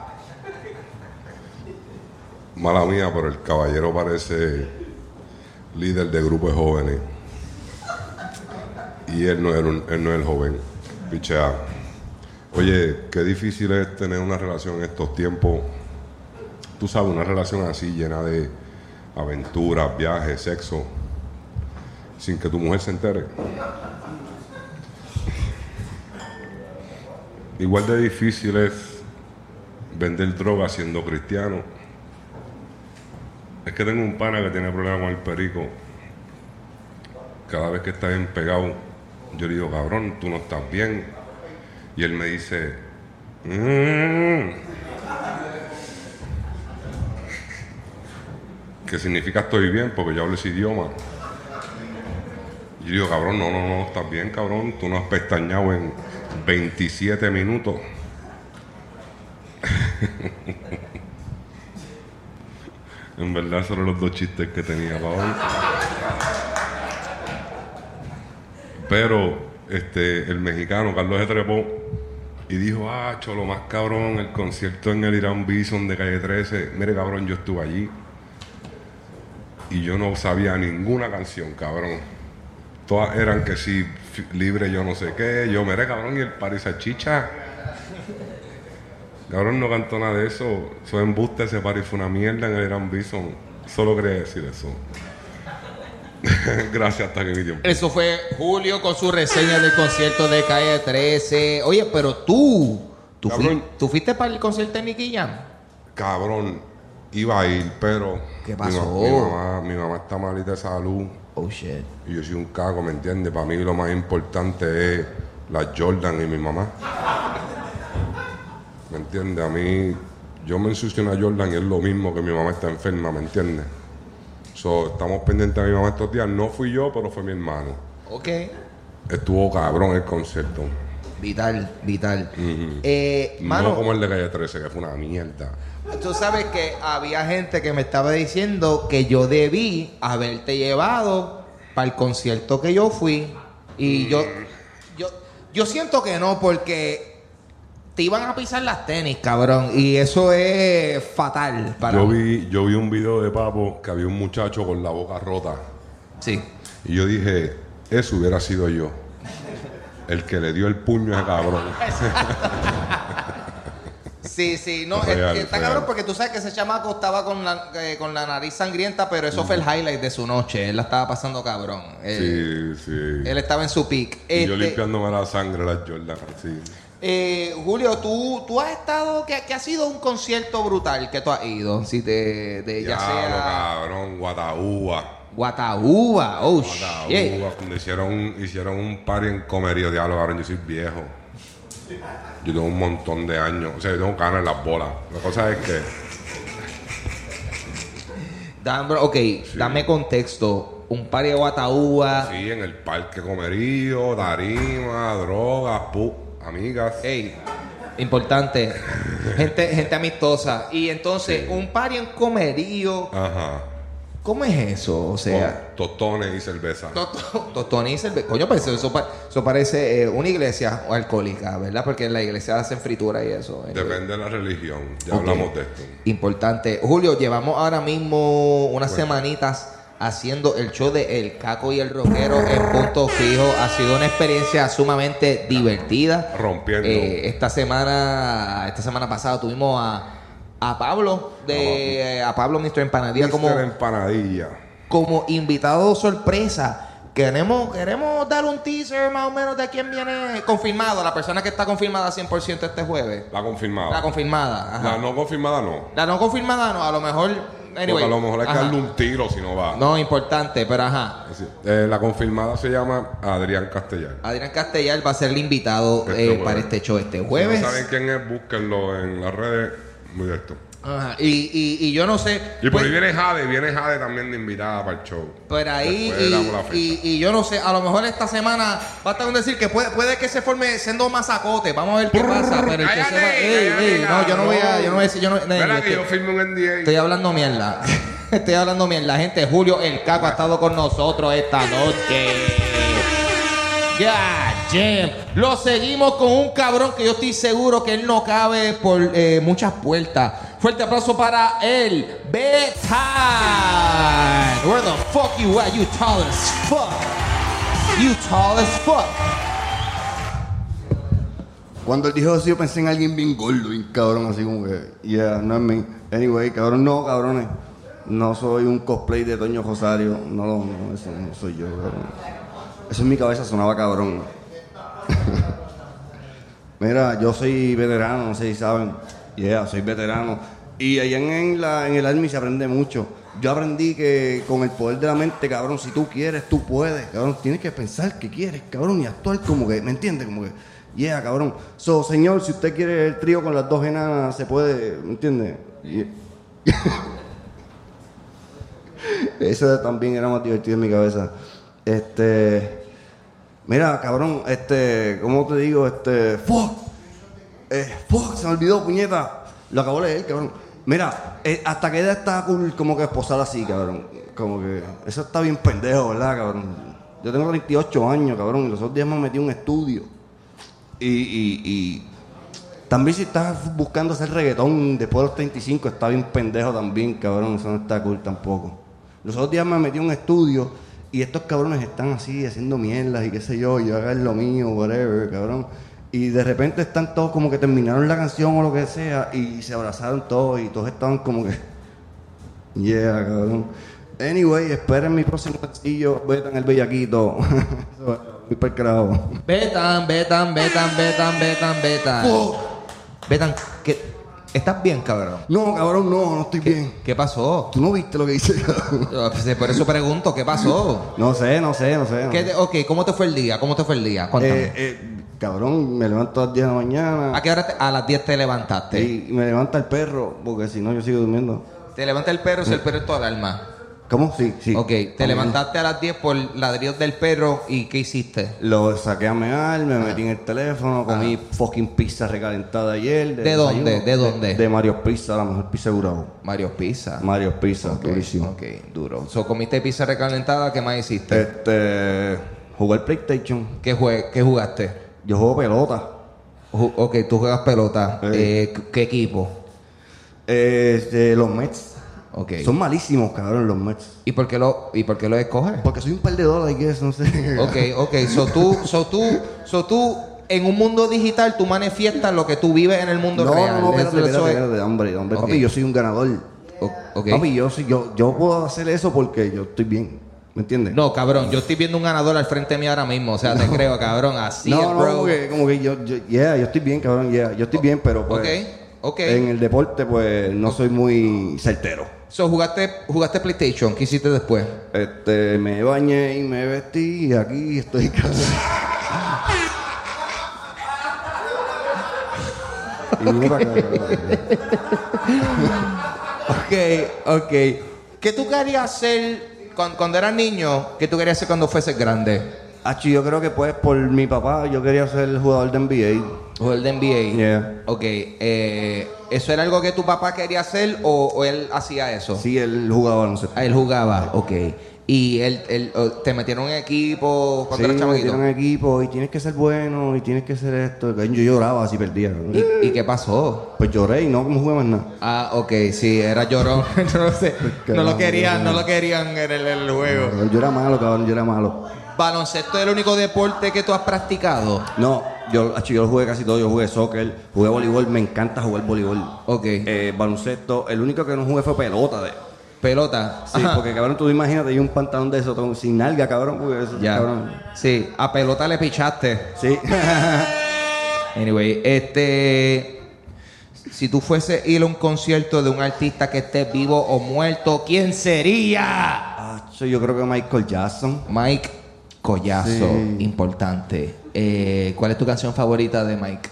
Mala mía, pero el caballero parece líder de grupo de jóvenes. Y él no es el joven. Pichea. Oye, qué difícil es tener una relación en estos tiempos. Tú sabes, una relación así llena de aventuras, viajes, sexo, sin que tu mujer se entere. Igual de difícil es vender droga siendo cristiano. Es que tengo un pana que tiene problemas con el perico. Cada vez que está bien pegado, yo le digo, cabrón, tú no estás bien. Y él me dice, ¿qué significa estoy bien? Porque yo hablo ese idioma. Y yo digo, cabrón, no, estás bien, cabrón. Tú no has pestañado en 27 minutos. En verdad, esos eran los 2 chistes que tenía para hoy. Pero el mexicano Carlos se trepó y dijo, lo más cabrón, el concierto en el Irán Bison de Calle 13. Mire, cabrón, yo estuve allí y yo no sabía ninguna canción, cabrón. Todas eran que sí, libre yo no sé qué. Yo, mire, cabrón, y el party salchicha. Cabrón, no cantó nada de eso. Eso es embuste, ese party fue una mierda en el Irán Bison. Solo quería decir eso. Gracias, hasta que mi tiempo. Eso fue Julio con su reseña del concierto de Calle 13. Oye, pero tú fuiste para el concierto de Nicky Jam. Cabrón, iba a ir, pero ¿qué pasó? Mi mamá está malita de salud. Oh shit. Y yo soy un cago, ¿me entiendes? Para mí lo más importante es la Jordan y mi mamá. ¿Me entiendes? A mí, yo me ensucio una Jordan y es lo mismo que mi mamá está enferma, ¿me entiendes? Estamos pendientes de mi mamá estos días. No fui yo, pero fue mi hermano. Ok. Estuvo cabrón el concierto. Vital. Mano, no como el de Calle 13, que fue una mierda. Tú sabes que había gente que me estaba diciendo que yo debí haberte llevado para el concierto que yo fui. Y yo siento que no, porque te iban a pisar las tenis, cabrón. Y eso es fatal para mí. Yo vi un video de Papo que había un muchacho con la boca rota. Sí. Y yo dije, eso hubiera sido yo. El que le dio el puño a ese cabrón. Sí. No, está cabrón porque tú sabes que ese chamaco estaba con la nariz sangrienta, pero eso fue el highlight de su noche. Él la estaba pasando cabrón. Sí. Él estaba en su peak. Y yo limpiándome la sangre, la Jordan, sí. Julio, tú has estado, que ha sido un concierto brutal que tú has ido, si ya sea cabrón, Guataúba, oh shit. Cuando hicieron un party en Comerío, diablo, cabrón, yo soy viejo. Yo tengo un montón de años, o sea, yo tengo canas en las bolas. La cosa es que dame contexto. Un party de Guataúba. Sí, en el parque Comerío, tarima, drogas, amigas. Ey, importante. gente amistosa. Y entonces, un party en Comerío. Ajá. ¿Cómo es eso? O sea, con tostones y cerveza. Tostones y cerveza. Coño, pues eso parece una iglesia alcohólica, ¿verdad? Porque en la iglesia hacen fritura y eso. Depende de la religión. Ya hablamos de esto. Importante. Julio, llevamos ahora mismo unas semanitas haciendo el show de El Caco y el Rockero en Punto Fijo. Ha sido una experiencia sumamente divertida. Rompiendo. Esta semana pasada tuvimos a Pablo a Pablo Mr. Empanadilla como invitado sorpresa. Queremos dar un teaser más o menos de quién viene confirmado, la persona que está confirmada 100% este jueves. La confirmada. Ajá. La no confirmada no. La no confirmada no, a lo mejor. Anyway, porque a lo mejor hay que darle un tiro si no va. No, importante, pero ajá. La confirmada se llama Adrián Castellar. Adrián Castellar va a ser el invitado para este show este jueves. Si no saben quién es, búsquenlo en las redes. Muy directo. Ajá. Y yo no sé. Y por ahí viene Jade también de invitada para el show. Por ahí y yo no sé, a lo mejor esta semana basta con decir que puede que se forme siendo masacote. Vamos a ver qué pasa. Pero el que se va. No, yo no voy a decir. Espera que yo firme un NDA. Estoy hablando mierda. Gente, Julio El Caco ha estado con nosotros esta noche. God damn. Lo seguimos con un cabrón que yo estoy seguro que él no cabe por muchas puertas. Fuerte aplauso para él, Betan. Where the fuck you at? You tall as fuck. Cuando él dijo eso, yo pensé en alguien bien gordo, bien cabrón, así como que, no es mí. Anyway, cabrón, no, cabrones. No soy un cosplay de Toño Rosario. No, eso no soy yo, cabrón. Eso en mi cabeza sonaba cabrón. Mira, yo soy veterano, no sé si saben. Soy veterano. Y allá en el Army se aprende mucho. Yo aprendí que con el poder de la mente, cabrón, si tú quieres, tú puedes, cabrón. Tienes que pensar que quieres, cabrón, y actuar como que, ¿me entiendes? Como que, cabrón. Señor, si usted quiere el trío con las dos enanas, se puede, ¿me entiendes? Eso también era más divertido en mi cabeza. Mira, cabrón, ¿cómo te digo? Fuck, se me olvidó, puñeta. Lo acabo de leer, cabrón. Mira, ¿hasta qué edad está cool como que esposar así, cabrón? Como que eso está bien pendejo, ¿verdad, cabrón? Yo tengo 38 años, cabrón, y los otros días me metí en un estudio. Y también si estás buscando hacer reggaetón después de los 35, está bien pendejo también, cabrón. Eso no está cool tampoco. Los otros días me metí en un estudio y estos cabrones están así haciendo mierdas y qué sé yo haga lo mío, whatever, cabrón. Y de repente están todos como que terminaron la canción o lo que sea y se abrazaron todos y todos estaban como que... cabrón. Anyway, esperen mi próximo sencillo, Betan el Bellaquito. Muy percrado. Betan. Betan, ¿estás bien, cabrón? No, cabrón, no estoy bien. ¿Qué pasó? ¿Tú no viste lo que hice, cabrón? Por eso pregunto, ¿qué pasó? No sé. Ok, ¿cómo te fue el día? Cuéntame. Cabrón, me levanto a las 10 de la mañana. ¿A qué hora a las 10 te levantaste? Y me levanta el perro, porque si no yo sigo durmiendo. ¿Te levanta el perro si el perro es toda el alma? ¿Cómo? Sí. Ok, te levantaste a las 10 por ladrillos del perro y ¿qué hiciste? Lo saqué a mear, me metí en el teléfono, comí fucking pizza recalentada ayer. ¿De dónde? ¿De dónde? De Mario's Pizza, la mejor pizza de Gurabo. Mario's Pizza, durísimo. Ok, duro. ¿Comiste pizza recalentada? ¿Qué más hiciste? Jugué el PlayStation. ¿Qué jugaste? Yo juego pelota. Ok, tú juegas pelota. ¿Qué equipo? Los Mets. Okay. Son malísimos, cabrón, los Mets. ¿Y por qué lo escoges? Porque soy un perdedor, I guess, no sé. Ok. So tú en un mundo digital tú manifiestas lo que tú vives en el mundo real. No, espérate, hombre. Okay. Papi, yo soy un ganador. Okay. Papi, yo puedo hacer eso porque yo estoy bien. ¿Me entiendes? No, cabrón, yo estoy viendo un ganador al frente de mí ahora mismo. O sea, te creo, cabrón. Así es, bro. Como que yo estoy bien, cabrón. Yo estoy bien, pero pues... Okay. En el deporte, pues, no soy muy certero. So, ¿jugaste PlayStation? ¿Qué hiciste después? Me bañé y me vestí y aquí estoy casi. Ok. ¿Qué tú querías hacer cuando eras niño? ¿Qué tú querías hacer cuando fueses grande? Yo creo que pues por mi papá yo quería ser jugador de NBA. ¿Jugador de NBA? Yeah. Ok. ¿Eso era algo que tu papá quería hacer o él hacía eso? Sí, él jugaba, no sé. Él jugaba, ok. ¿Y él te metieron en equipo cuando eras chamaquito? Sí, me metieron en equipo y tienes que ser bueno y tienes que ser esto. Yo lloraba así, perdía. ¿Y qué pasó? Pues lloré y no jugué más nada. Ah, ok, sí, era llorón. No sé. No lo querían en el juego. Yo era malo, cabrón, yo era malo. ¿Baloncesto es el único deporte que tú has practicado? No, yo lo jugué casi todo. Yo jugué soccer, jugué voleibol, me encanta jugar voleibol. Ok. Baloncesto, el único que no jugué fue pelota. ¿Pelota? Sí, Ajá. Porque cabrón, tú imagínate, un pantalón de eso sin nalga, cabrón, porque eso, ya. Cabrón. Sí, a pelota le pichaste. Sí. Anyway, si tú fueses ir a un concierto de un artista que esté vivo o muerto, ¿quién sería? Yo creo que Michael Jackson. Mike Collazo, sí. Importante. ¿Cuál es tu canción favorita de Mike?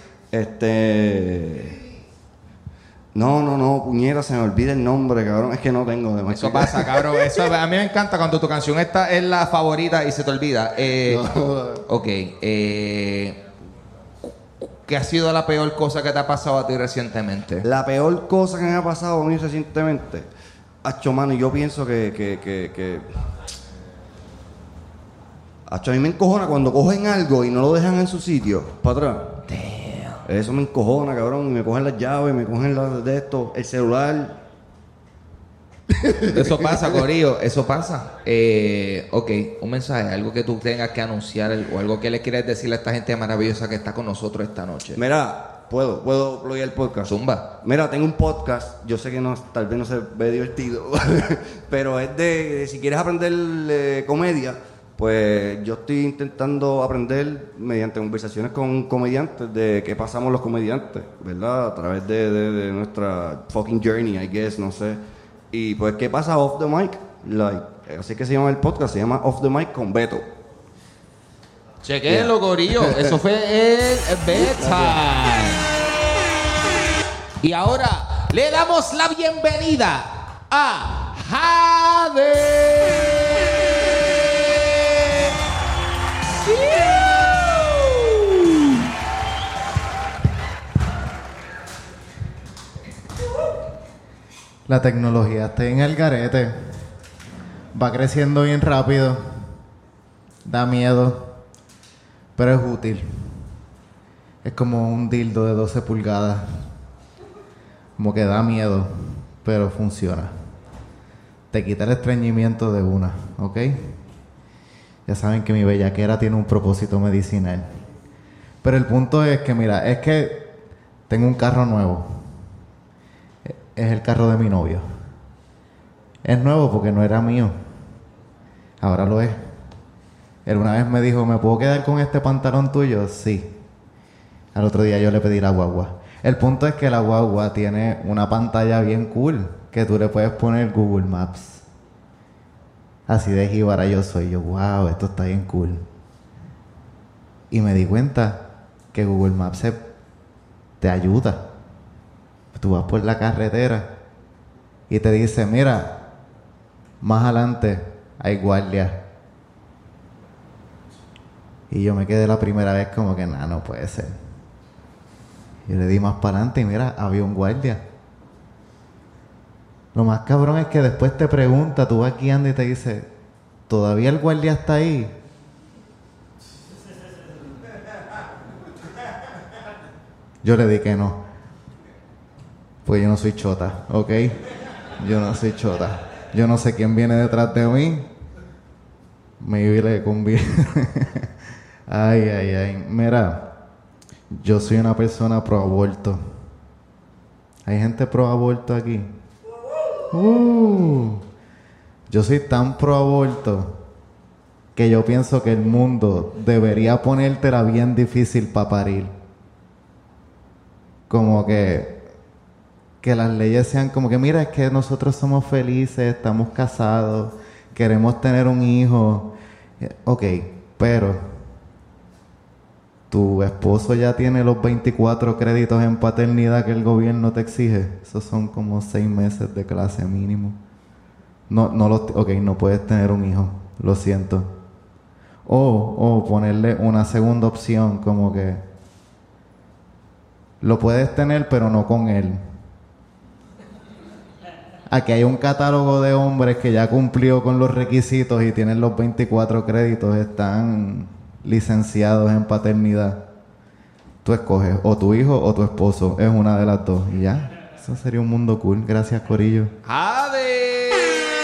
No, puñera, se me olvida el nombre, cabrón. Es que no tengo de Mike. Eso pasa, cabrón. A mí me encanta cuando tu canción es la favorita y se te olvida. Ok. ¿Qué ha sido la peor cosa que te ha pasado a ti recientemente? La peor cosa que me ha pasado a mí recientemente. Mano, yo pienso que a mí me encojona cuando cogen algo y no lo dejan en su sitio, para atrás. Damn. Eso me encojona, cabrón. Me cogen las llaves, me cogen las de esto, el celular. Eso pasa, corillo, eso pasa. Ok, un mensaje, algo que tú tengas que anunciar o algo que le quieres decirle a esta gente maravillosa que está con nosotros esta noche. Mira, puedo pluguear el podcast. Zumba. Mira, tengo un podcast. Yo sé que tal vez no se ve divertido, pero es de si quieres aprender comedia, pues yo estoy intentando aprender mediante conversaciones con comediantes de qué pasamos los comediantes, ¿verdad? A través de nuestra fucking journey, I guess, no sé. Y pues qué pasa off the mic, así que se llama el podcast, se llama Off the Mic con Beto. Chequenlo, corillo. Eso fue el bedtime. Y ahora le damos la bienvenida a Jade. La tecnología está en el garete. Va creciendo bien rápido. Da miedo. Pero es útil. Es como un dildo de 12 pulgadas. Como que da miedo, pero funciona. Te quita el estreñimiento de una, ¿ok? Ya saben que mi bellaquera tiene un propósito medicinal. Pero el punto es que, mira, es que tengo un carro nuevo. Es el carro de mi novio. Es nuevo porque no era mío. Ahora lo es. Él una vez me dijo, ¿me puedo quedar con este pantalón tuyo? Sí. Al otro día yo le pedí la guagua. El punto es que la guagua tiene una pantalla bien cool que tú le puedes poner Google Maps. Así de jíbara yo soy. Yo, wow, esto está bien cool. Y me di cuenta que Google Maps te ayuda. Tú vas por la carretera y te dice, mira, más adelante hay guardias. Y yo me quedé la primera vez como que, no puede ser. Yo le di más para adelante y mira, había un guardia. Lo más cabrón es que después te pregunta, tú vas guiando y te dice, ¿todavía el guardia está ahí? Yo le di que no. Pues yo no soy chota, ¿ok? Yo no soy chota. Yo no sé quién viene detrás de mí. Maybe le conviene. Ay. Mira, yo soy una persona pro aborto. ¿Hay gente pro aborto aquí? Yo soy tan pro aborto que yo pienso que el mundo debería ponértela bien difícil para parir. Como que las leyes sean como que, mira, es que nosotros somos felices, estamos casados, queremos tener un hijo. Ok, pero tu esposo ya tiene los 24 créditos en paternidad que el gobierno te exige. Esos son como 6 meses de clase mínimo. No puedes tener un hijo, lo siento. O ponerle una segunda opción, como que lo puedes tener, pero no con él. Aquí hay un catálogo de hombres que ya cumplió con los requisitos y tienen los 24 créditos, están licenciados en paternidad. Tú escoges o tu hijo o tu esposo, es una de las dos. Y ya, eso sería un mundo cool. Gracias, corillo. ¡Jade!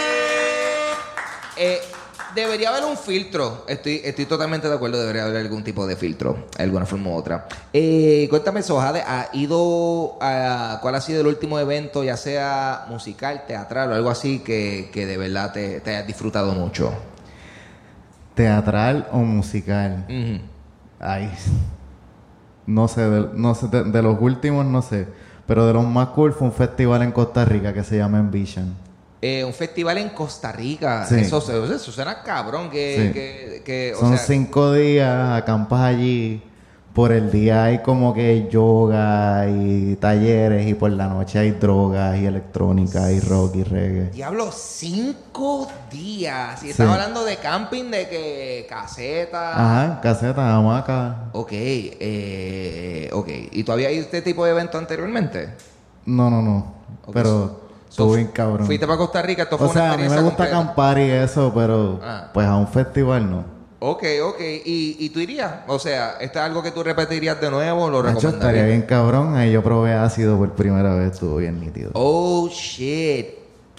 Debería haber un filtro. Estoy totalmente de acuerdo. Debería haber algún tipo de filtro, de alguna forma u otra. Cuéntame eso, Jade. ¿Cuál ha sido el último evento, ya sea musical, teatral o algo así, que de verdad te hayas disfrutado mucho? ¿Teatral o musical? Uh-huh. Ay, no sé, de los últimos no sé. Pero de los más cool fue un festival en Costa Rica que se llama Envision. Un festival en Costa Rica. Sí. Eso suena cabrón. Son 5 días, acampas allí. Por el día hay como que yoga y talleres, y por la noche hay drogas y electrónica y rock y reggae. Diablo, 5 días. Y estamos hablando de camping, de que caseta. Ajá, caseta, hamaca. Ok. ¿Y tú habías ido a este tipo de evento anteriormente? No. Okay, pero estuvo bien cabrón. Fuiste para Costa Rica, esto fue una experiencia. A mí me gusta completa. acampar y eso, pero pues a un festival no. Ok. ¿Y tú irías? O sea, ¿esto es algo que tú repetirías de nuevo? ¿Lo De hecho, recomendarías? estaría bien cabrón. Ahí yo probé ácido por primera vez. Estuvo bien nítido. Oh, shit.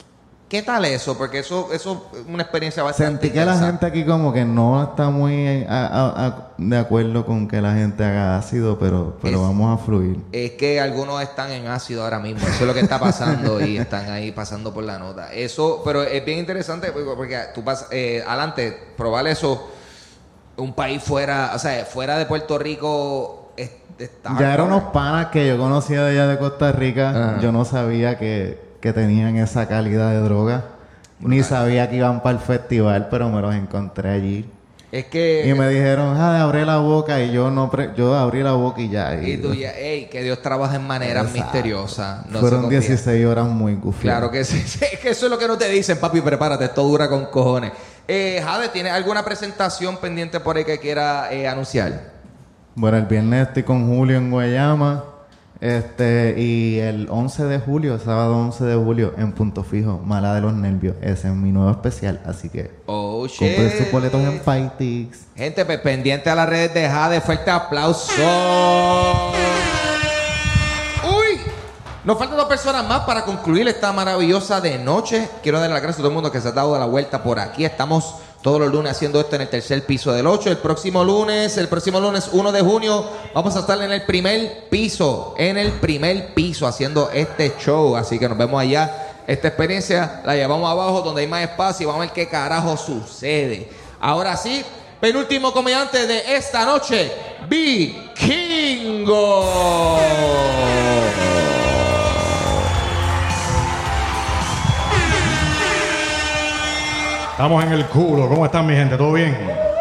¿Qué tal eso? Porque eso es una experiencia bastante Sentí que la gente aquí como que no está muy de acuerdo con que la gente haga ácido, pero vamos a fluir. Es que algunos están en ácido ahora mismo. Eso es lo que está pasando y están ahí pasando por la nota. Eso, pero es bien interesante porque tú vas adelante, probar eso, un país fuera, o sea, fuera de Puerto Rico. Ya eran unos panas que yo conocía de allá de Costa Rica. Ajá. Yo no sabía que tenían esa calidad de droga. Ni sabía que iban para el festival, pero me los encontré allí. Es que... Y me dijeron, abre la boca. Y yo abrí la boca y ya. Y tú ya, que Dios trabaja en maneras misteriosas. No fueron 16 horas muy gufiadas. Claro que sí. Que eso es lo que no te dicen, papi, prepárate. Esto dura con cojones. Jade, ¿tienes alguna presentación pendiente por ahí que quiera anunciar? Bueno, el viernes estoy con Julio en Guayama. Y el 11 de julio, sábado 11 de julio, en Punto Fijo, Mala de los Nervios. Ese es mi nuevo especial, así que compren sus boletos en Paitix. Gente, pues pendiente a las redes de Jade, fuerte aplauso. ¡Uy! Nos faltan 2 personas más para concluir esta maravillosa de noche. Quiero dar las gracias a todo el mundo que se ha dado la vuelta por aquí. Estamos todos los lunes haciendo esto en el tercer piso del 8. El próximo lunes 1 de junio, vamos a estar en el primer piso, haciendo este show. Así que nos vemos allá. Esta experiencia la llevamos abajo donde hay más espacio y vamos a ver qué carajo sucede. Ahora sí, penúltimo comediante de esta noche, Vikingo. Estamos en el culo. ¿Cómo están, mi gente? ¿Todo bien?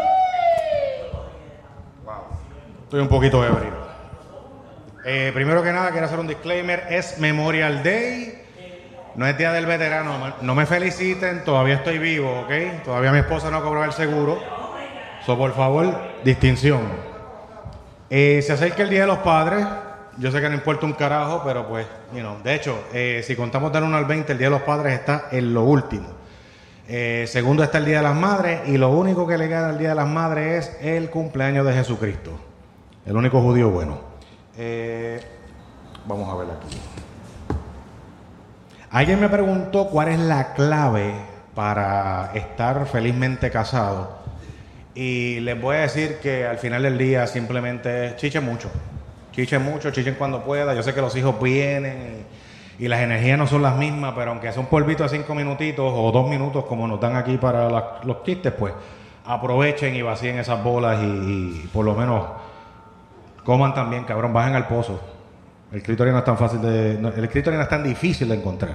Wow. Estoy un poquito ebrio. Primero que nada, quiero hacer un disclaimer. Es Memorial Day. No es Día del Veterano. No me feliciten. Todavía estoy vivo, ¿ok? Todavía mi esposa no cobró el seguro. Por favor, distinción. Se acerca el Día de los Padres. Yo sé que no importa un carajo, pero pues, de hecho, si contamos del 1 al 20, el Día de los Padres está en lo último. Segundo está el Día de las Madres, y lo único que le queda al Día de las Madres es el cumpleaños de Jesucristo, el único judío bueno. Vamos a ver aquí. Alguien me preguntó cuál es la clave para estar felizmente casado, y les voy a decir que al final del día simplemente chichen mucho, chichen cuando pueda. Yo sé que los hijos vienen y las energías no son las mismas, pero aunque sea un polvito de 5 minutitos o 2 minutos como nos dan aquí para los chistes, pues aprovechen y vacíen esas bolas y por lo menos coman también, cabrón, bajen al pozo. El clítoris no es tan fácil el clítoris no es tan difícil de encontrar.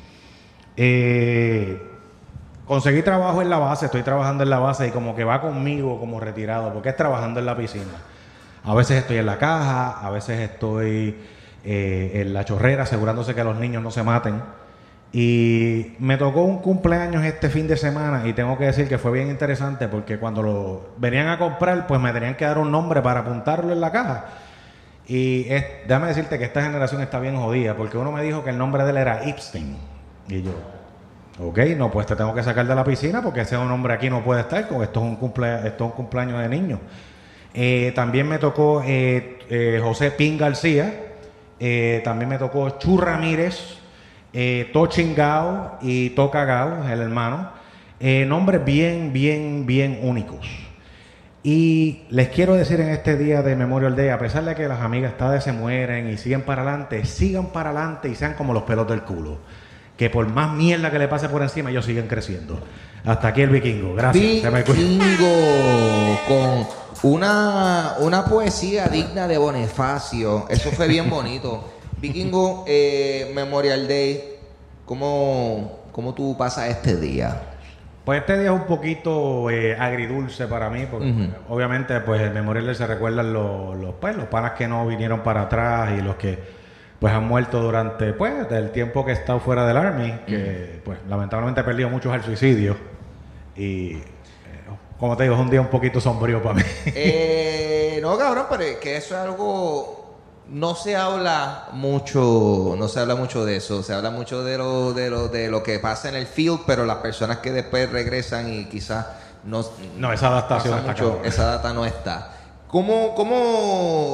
Conseguí trabajo en la base, estoy trabajando en la base y como que va conmigo como retirado, porque es trabajando en la piscina. A veces estoy en la caja, a veces estoy en la chorrera asegurándose que los niños no se maten. Y me tocó un cumpleaños este fin de semana y tengo que decir que fue bien interesante porque cuando lo venían a comprar, pues me tenían que dar un nombre para apuntarlo en la caja. Y déjame decirte que esta generación está bien jodida, porque uno me dijo que el nombre de él era Epstein. Y yo, ok, no, pues te tengo que sacar de la piscina porque ese hombre aquí no puede estar, porque esto es un cumpleaños de niños. También me tocó José Pin García. También me tocó Chu Ramírez, Tochingao y Tocagao, el hermano. Nombres bien únicos. Y les quiero decir en este día de Memorial Day, a pesar de que las amigas se mueren y siguen para adelante, sigan para adelante y sean como los pelos del culo. Que por más mierda que le pase por encima, ellos siguen creciendo. Hasta aquí el Vikingo. Gracias. Vikingo con una poesía digna de Bonifacio. Eso fue bien bonito. Vikingo, Memorial Day, ¿cómo tú pasas este día? Pues este día es un poquito agridulce para mí, porque obviamente pues el Memorial Day se recuerdan los panas que no vinieron para atrás y los que pues han muerto durante el tiempo que he estado fuera del Army, que pues lamentablemente he perdido muchos al suicidio y como te digo, es un día un poquito sombrío para mí. No, cabrón, pero es que eso es algo... No se habla mucho de eso. Se habla mucho de lo que pasa en el field, pero las personas que después regresan y quizás no, esa adaptación está mucho, esa data no está. ¿Cómo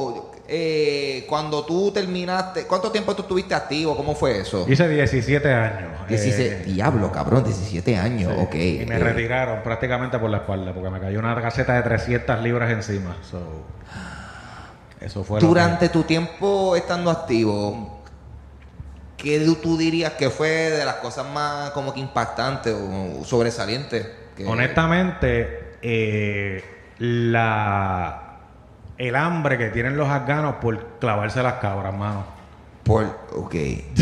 cuando tú terminaste, ¿cuánto tiempo tú estuviste activo? ¿Cómo fue eso? Hice 17 años. 17, diablo, cabrón, 17 años, Sí. ok. Y me retiraron prácticamente por la espalda porque me cayó una caseta de 300 libras encima. Eso fue Durante tu tiempo estando activo, ¿qué tú dirías que fue de las cosas más como que impactantes o sobresalientes? Honestamente, el hambre que tienen los afganos por clavarse las cabras, mano. Ok.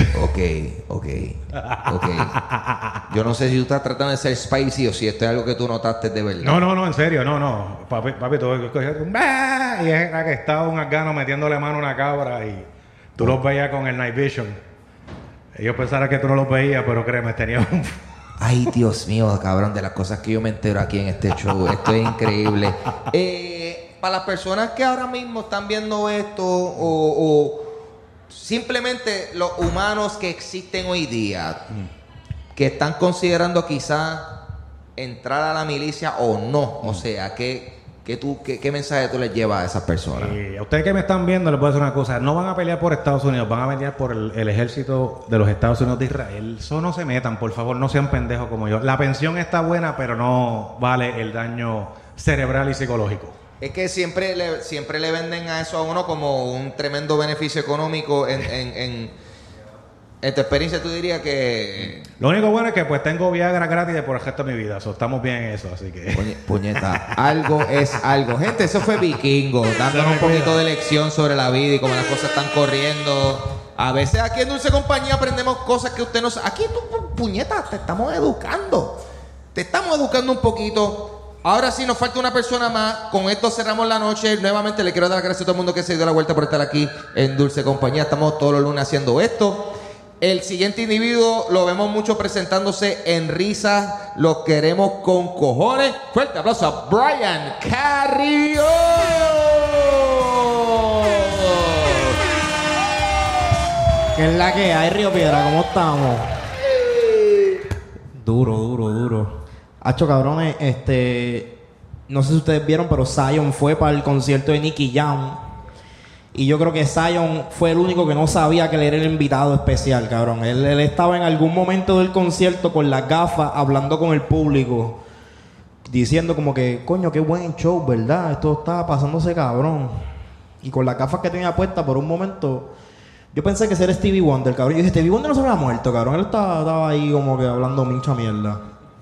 Yo no sé si tú estás tratando de ser spicy o si esto es algo que tú notaste de verdad. No, en serio, no. Papi, tú escogías un ¡bah! Y es que estaba un afgano metiéndole mano a una cabra y tú los veías con el night vision. Ellos pensaron que tú no los veías, pero créeme, tenía un... Ay, Dios mío, cabrón, de las cosas que yo me entero aquí en este show. Esto es increíble. Para las personas que ahora mismo están viendo esto o simplemente los humanos que existen hoy día, que están considerando quizás entrar a la milicia o no, o sea, ¿qué mensaje tú les llevas a esas personas? A ustedes que me están viendo les voy a decir una cosa, no van a pelear por Estados Unidos, van a pelear por el ejército de los Estados Unidos de Israel. Eso no se metan, por favor, no sean pendejos como yo. La pensión está buena, pero no vale el daño cerebral y psicológico. Es que siempre le venden a eso a uno como un tremendo beneficio económico. En tu experiencia tú dirías que... Lo único bueno es que pues tengo Viagra gratis por el resto de mi vida. Estamos bien en eso, así que... Puñeta, algo es algo. Gente, eso fue Vikingo, dándonos un poquito de lección sobre la vida y cómo las cosas están corriendo. A veces aquí en Dulce Compañía aprendemos cosas que usted no sabe. Aquí tú, puñeta, te estamos educando. Te estamos educando un poquito. Ahora sí nos falta una persona más. Con esto cerramos la noche. Nuevamente le quiero dar las gracias a todo el mundo que se dio la vuelta por estar aquí en Dulce Compañía. Estamos todos los lunes haciendo esto. El siguiente individuo lo vemos mucho presentándose en risas. Lo queremos con cojones. Fuerte aplauso a Brian Carrió. ¿Qué es la que hay, Río Piedra? ¿Cómo estamos? Duro. Hacho, cabrones, no sé si ustedes vieron, pero Zion fue para el concierto de Nicky Jam. Y yo creo que Zion fue el único que no sabía que él era el invitado especial, cabrón. Él estaba en algún momento del concierto con las gafas, hablando con el público, diciendo como que, coño, qué buen show, ¿verdad? Esto está pasándose cabrón. Y con las gafas que tenía puestas, por un momento, yo pensé que ese era Stevie Wonder, cabrón. Yo dije, Stevie Wonder no se había muerto, cabrón. Él estaba ahí como que hablando mucha mierda.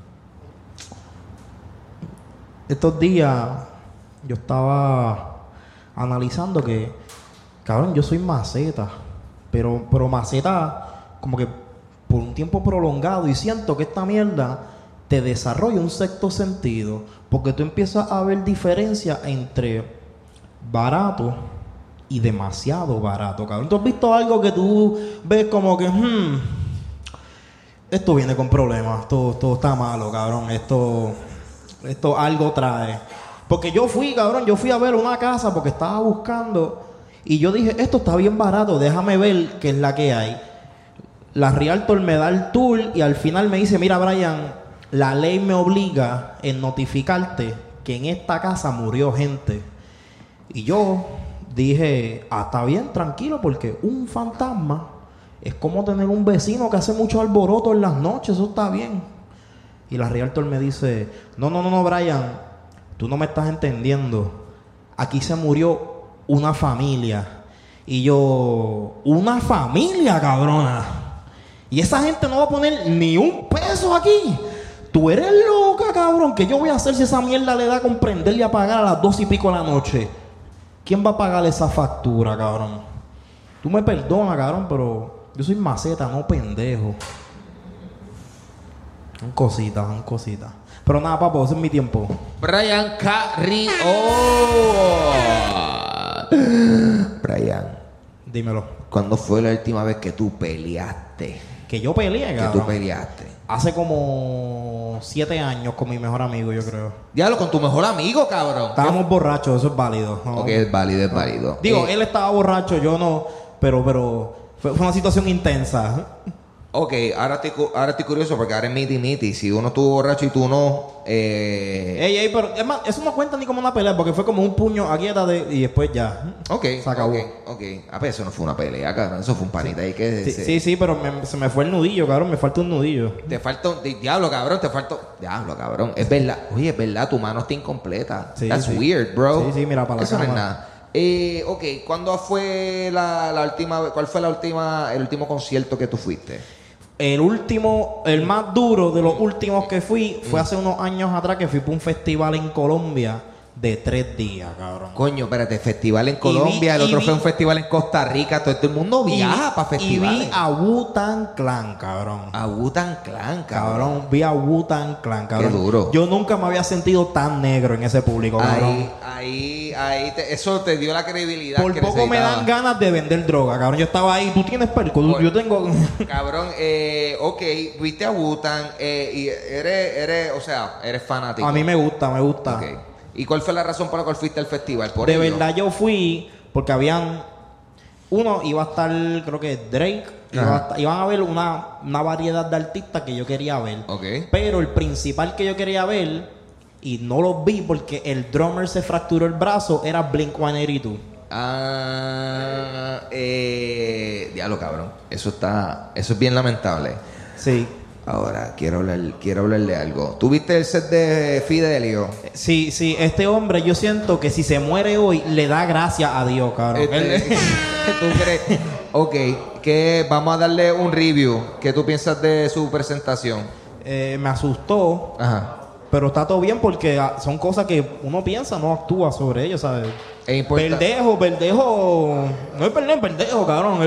Estos días yo estaba analizando que, cabrón, yo soy maceta, pero maceta como que por un tiempo prolongado, y siento que esta mierda te desarrolla un sexto sentido, porque tú empiezas a ver diferencia entre barato y demasiado barato, cabrón. ¿Tú has visto algo que tú ves como que esto viene con problemas, esto está malo, cabrón, esto algo trae? Porque yo fui a ver una casa porque estaba buscando y yo dije, esto está bien barato, déjame ver qué es la que hay. La Realtor me da el tour y al final me dice, mira, Brian, la ley me obliga en notificarte que en esta casa murió gente. Y yo dije, está bien, tranquilo, porque un fantasma es como tener un vecino que hace mucho alboroto en las noches, eso está bien. Y la Realtor me dice, no, Brian, tú no me estás entendiendo. Aquí se murió una familia. Y yo, ¿una familia, cabrona? Y esa gente no va a poner ni un peso aquí. Tú eres loca, cabrón. ¿Qué yo voy a hacer si esa mierda le da a comprender y a pagar a las 2 y pico de la noche? ¿Quién va a pagar esa factura, cabrón? Tú me perdonas, cabrón, pero yo soy maceta, no pendejo. Son cositas. Pero nada, papo, ese es mi tiempo. Brian Carrió. Brian, dímelo. ¿Cuándo fue la última vez que tú peleaste? Que yo peleé, cabrón. Que tú peleaste. Hace como 7 años con mi mejor amigo, yo creo. Diablo, con tu mejor amigo, cabrón. Estábamos borrachos, eso es válido. ¿No? Ok, es válido. Digo, él estaba borracho, yo no. Pero fue una situación intensa. Ok, ahora estoy curioso porque ahora es miti. Si uno estuvo borracho y tú no... Ey, pero es más, eso no cuenta ni como una pelea porque fue como un puño aquí y después ya. Ok, se acabó. Ok. A ver, eso no fue una pelea, cabrón. Eso fue un panita ahí que... Sí, pero se me fue el nudillo, cabrón. Me falta un nudillo. Te falta un... Diablo, cabrón. Es verdad. Oye, es verdad. Tu mano está incompleta. Sí, That's sí. weird, bro. Sí, mira, para la eso cama. no es nada. Ok, ¿cuándo fue la última... ¿Cuál fue el último concierto que tú fuiste? El más duro de los últimos que fui fue hace unos años atrás que fui para un festival en Colombia de 3 días, cabrón. Coño, espérate, festival en Colombia, el otro fue un festival en Costa Rica, todo el mundo viaja para festivales. Y vi a Wu-Tang Clan, cabrón. A Wu-Tang Clan, cabrón. Vi a Wu-Tang Clan, cabrón. Qué duro. Yo nunca me había sentido tan negro en ese público, cabrón. Eso te dio la credibilidad. Por que poco me necesitaba. dan ganas de vender droga, cabrón. Yo estaba ahí, tú tienes perco, yo tengo... Cabrón, ok, viste a Wu-Tang y eres fanático. A mí me gusta. Okay. ¿Y cuál fue la razón por la cual fuiste al festival? ¿Por de ello? verdad yo fui porque iba a estar, creo que Drake, iban a haber una variedad de artistas que yo quería ver. Okay. Pero el principal que yo quería ver, y no lo vi porque el drummer se fracturó el brazo, era Blink-182. Diablo, cabrón. Eso es bien lamentable. Sí. Ahora, quiero hablarle algo. ¿Tú viste el set de Fidelio? Sí, este hombre, yo siento que si se muere hoy, le da gracias a Dios, cabrón. ¿Tú crees? Ok, vamos a darle un review. ¿Qué tú piensas de su presentación? Me asustó. Ajá. Pero está todo bien porque son cosas que uno piensa, no actúa sobre ellas, ¿sabes? Verdejo. No es Verdejo, cabrón.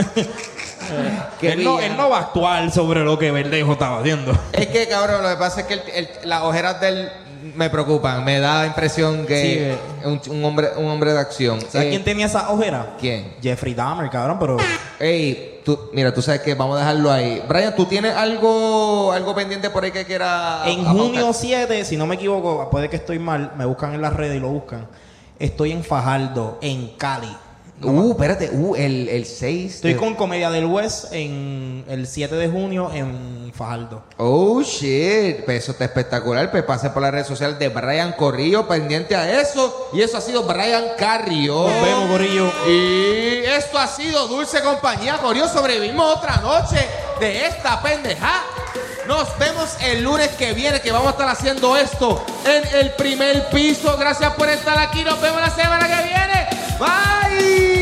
Él no va a actuar sobre lo que Verdejo estaba haciendo. Es que, cabrón, lo que pasa es que las ojeras de él me preocupan. Me da impresión que un hombre de acción. ¿Sabes quién tenía esa ojera? ¿Quién? Jeffrey Dahmer, cabrón, pero... Tú sabes que vamos a dejarlo ahí. Brian, ¿tú tienes algo pendiente por ahí que quieras? En junio 7, si no me equivoco, puede que estoy mal, me buscan en las redes y lo buscan. Estoy en Fajardo, en Cali. Espérate, el 6. Estoy con Comedia del West en el 7 de junio en Fajardo. Oh, shit. Pues eso está espectacular. Pues pase por las redes sociales de Brian Corrillo, pendiente a eso. Y eso ha sido Brian Carrillo. Nos vemos, Corrillo. Y esto ha sido Dulce Compañía, Corrillo. Sobrevivimos otra noche de esta pendeja. Nos vemos el lunes que viene, que vamos a estar haciendo esto en el primer piso. Gracias por estar aquí. Nos vemos la semana que viene. Bye.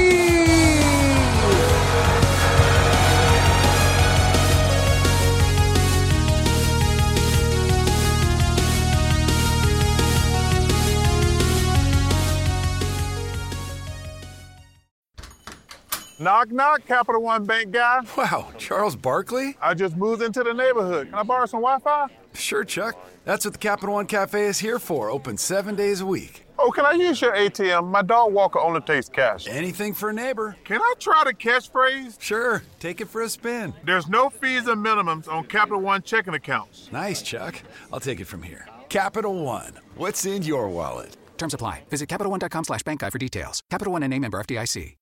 Knock, knock, Capital One Bank guy. Wow, Charles Barkley? I just moved into the neighborhood. Can I borrow some Wi-Fi? Sure, Chuck. That's what the Capital One Cafe is here for, open 7 days a week. Oh, can I use your ATM? My dog Walker only takes cash. Anything for a neighbor. Can I try the catchphrase? Sure, take it for a spin. There's no fees and minimums on Capital One checking accounts. Nice, Chuck. I'll take it from here. Capital One, what's in your wallet? Terms apply. Visit CapitalOne.com/bankguide for details. Capital One and a member FDIC.